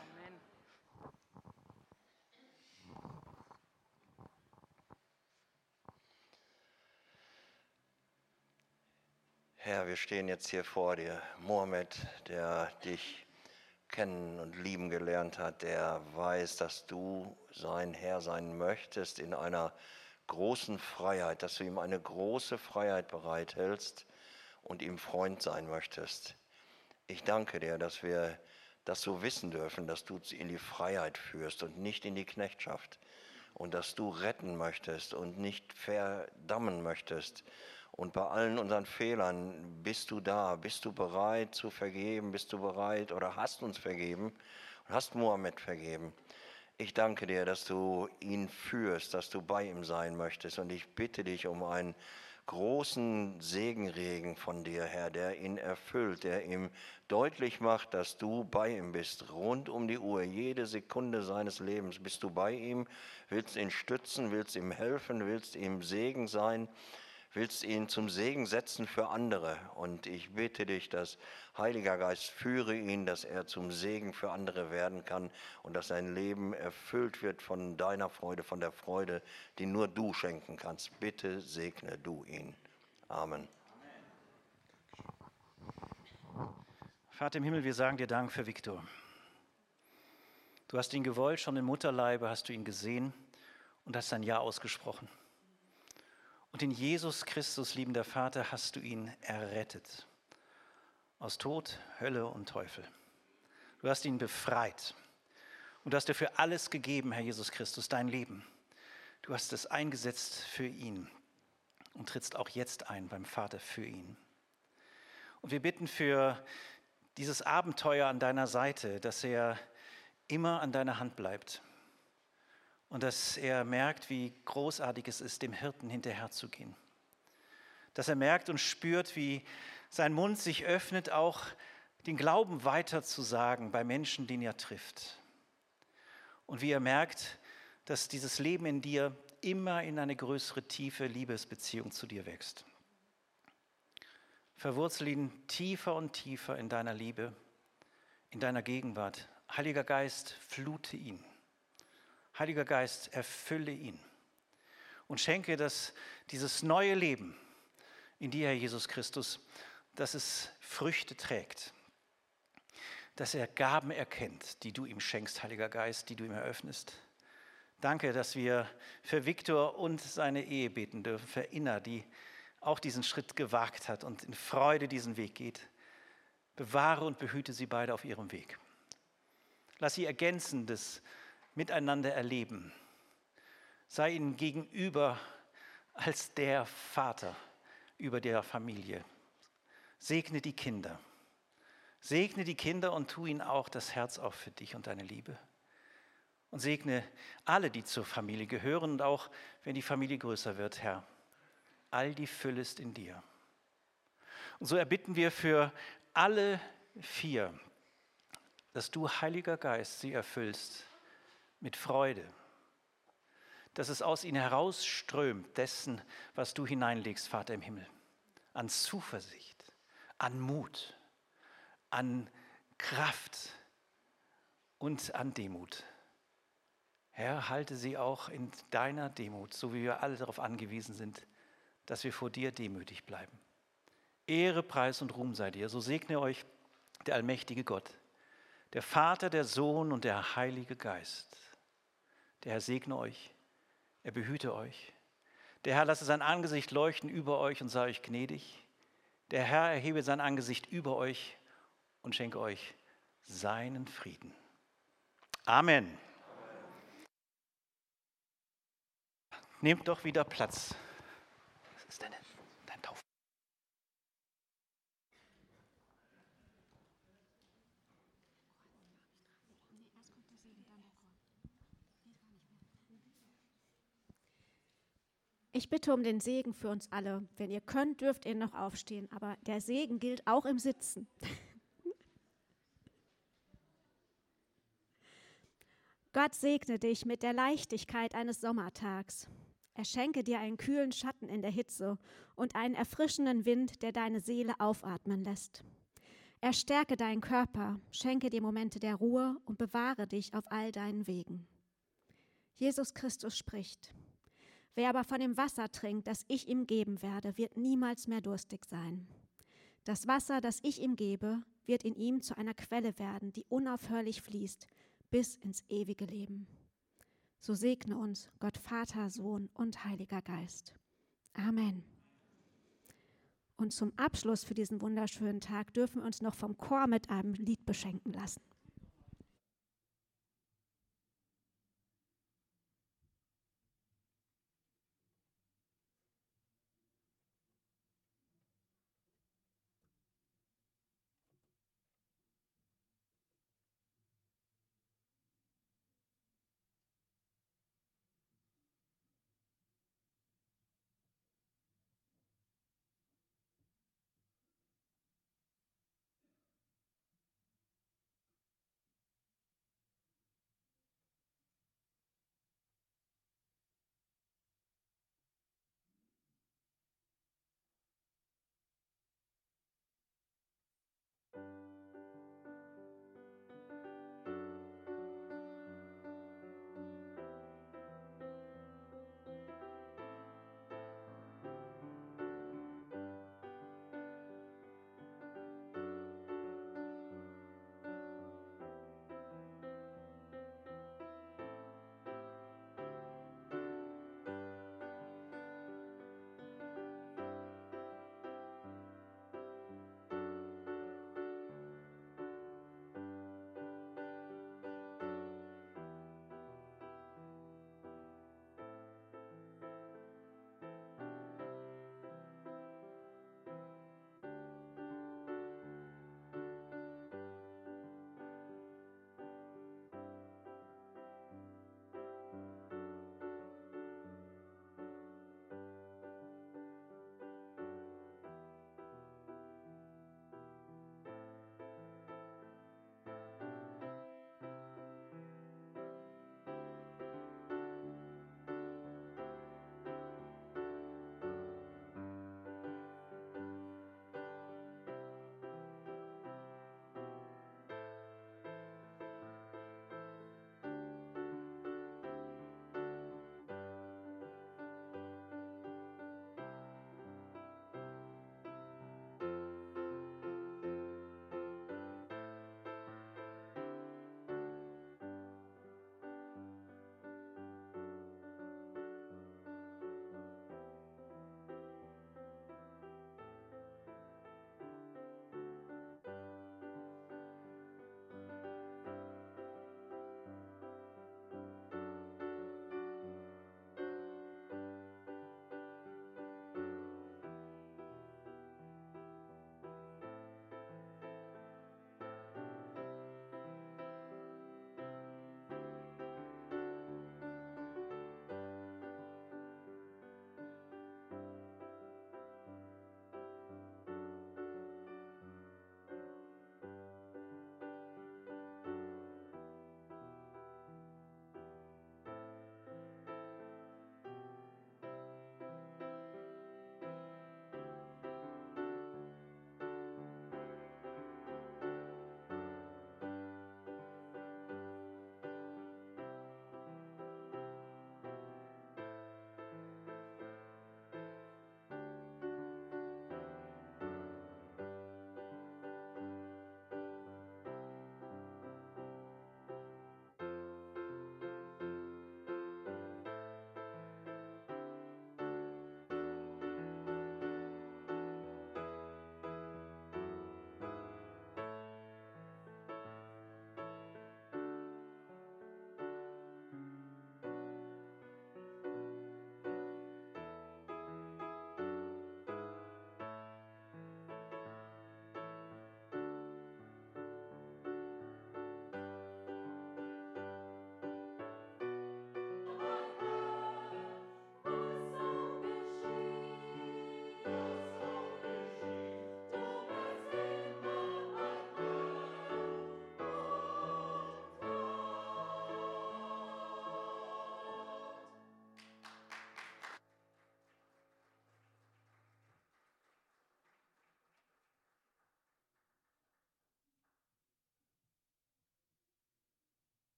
Herr, wir stehen jetzt hier vor dir. Mohammed, der dich kennen und lieben gelernt hat, der weiß, dass du sein Herr sein möchtest in einer großen Freiheit, dass du ihm eine große Freiheit bereithältst und ihm Freund sein möchtest. Ich danke dir, dass wir das so wissen dürfen, dass du in die Freiheit führst und nicht in die Knechtschaft und dass du retten möchtest und nicht verdammen möchtest. Und bei allen unseren Fehlern bist du da, bist du bereit zu vergeben, bist du bereit oder hast uns vergeben und hast Mohammed vergeben. Ich danke dir, dass du ihn führst, dass du bei ihm sein möchtest und ich bitte dich um ein großen Segenregen von dir, Herr, der ihn erfüllt, der ihm deutlich macht, dass du bei ihm bist, rund um die Uhr, jede Sekunde seines Lebens bist du bei ihm, willst ihn stützen, willst ihm helfen, willst ihm Segen sein, willst ihn zum Segen setzen für andere. Und ich bitte dich, dass Heiliger Geist führe ihn, dass er zum Segen für andere werden kann und dass sein Leben erfüllt wird von deiner Freude, von der Freude, die nur du schenken kannst. Bitte segne du ihn. Amen. Vater im Himmel, wir sagen dir Dank für Viktor. Du hast ihn gewollt, schon im Mutterleibe hast du ihn gesehen und hast sein Ja ausgesprochen. Und in Jesus Christus, liebender Vater, hast du ihn errettet. Aus Tod, Hölle und Teufel. Du hast ihn befreit. Und du hast dir für alles gegeben, Herr Jesus Christus, dein Leben. Du hast es eingesetzt für ihn und trittst auch jetzt ein beim Vater für ihn. Und wir bitten für dieses Abenteuer an deiner Seite, dass er immer an deiner Hand bleibt. Und dass er merkt, wie großartig es ist, dem Hirten hinterherzugehen. Dass er merkt und spürt, wie sein Mund sich öffnet, auch den Glauben weiterzusagen bei Menschen, den er trifft. Und wie er merkt, dass dieses Leben in dir immer in eine größere, tiefe Liebesbeziehung zu dir wächst. Verwurzel ihn tiefer und tiefer in deiner Liebe, in deiner Gegenwart. Heiliger Geist, flute ihn. Heiliger Geist, erfülle ihn und schenke, dass dieses neue Leben in dir, Herr Jesus Christus, dass es Früchte trägt, dass er Gaben erkennt, die du ihm schenkst, Heiliger Geist, die du ihm eröffnest. Danke, dass wir für Viktor und seine Ehe beten dürfen, für Inna, die auch diesen Schritt gewagt hat und in Freude diesen Weg geht. Bewahre und behüte sie beide auf ihrem Weg. Lass sie Ergänzendes miteinander erleben. Sei ihnen gegenüber als der Vater über der Familie. Segne die Kinder. Segne die Kinder und tu ihnen auch das Herz auf für dich und deine Liebe. Und segne alle, die zur Familie gehören und auch, wenn die Familie größer wird, Herr. All die Fülle ist in dir. Und so erbitten wir für alle vier, dass du, Heiliger Geist, sie erfüllst mit Freude, dass es aus ihnen herausströmt, dessen, was du hineinlegst, Vater im Himmel, an Zuversicht, an Mut, an Kraft und an Demut. Herr, halte sie auch in deiner Demut, so wie wir alle darauf angewiesen sind, dass wir vor dir demütig bleiben. Ehre, Preis und Ruhm sei dir. So segne euch der allmächtige Gott, der Vater, der Sohn und der Heilige Geist. Der Herr segne euch, er behüte euch. Der Herr lasse sein Angesicht leuchten über euch und sei euch gnädig. Der Herr erhebe sein Angesicht über euch und schenke euch seinen Frieden. Amen. Nehmt doch wieder Platz. Was ist denn dein Tauf? Ich bitte um den Segen für uns alle. Wenn ihr könnt, dürft ihr noch aufstehen, aber der Segen gilt auch im Sitzen. Gott segne dich mit der Leichtigkeit eines Sommertags. Er schenke dir einen kühlen Schatten in der Hitze und einen erfrischenden Wind, der deine Seele aufatmen lässt. Er stärke deinen Körper, schenke dir Momente der Ruhe und bewahre dich auf all deinen Wegen. Jesus Christus spricht: Wer aber von dem Wasser trinkt, das ich ihm geben werde, wird niemals mehr durstig sein. Das Wasser, das ich ihm gebe, wird in ihm zu einer Quelle werden, die unaufhörlich fließt, bis ins ewige Leben. So segne uns Gott Vater, Sohn und Heiliger Geist. Amen. Und zum Abschluss für diesen wunderschönen Tag dürfen wir uns noch vom Chor mit einem Lied beschenken lassen.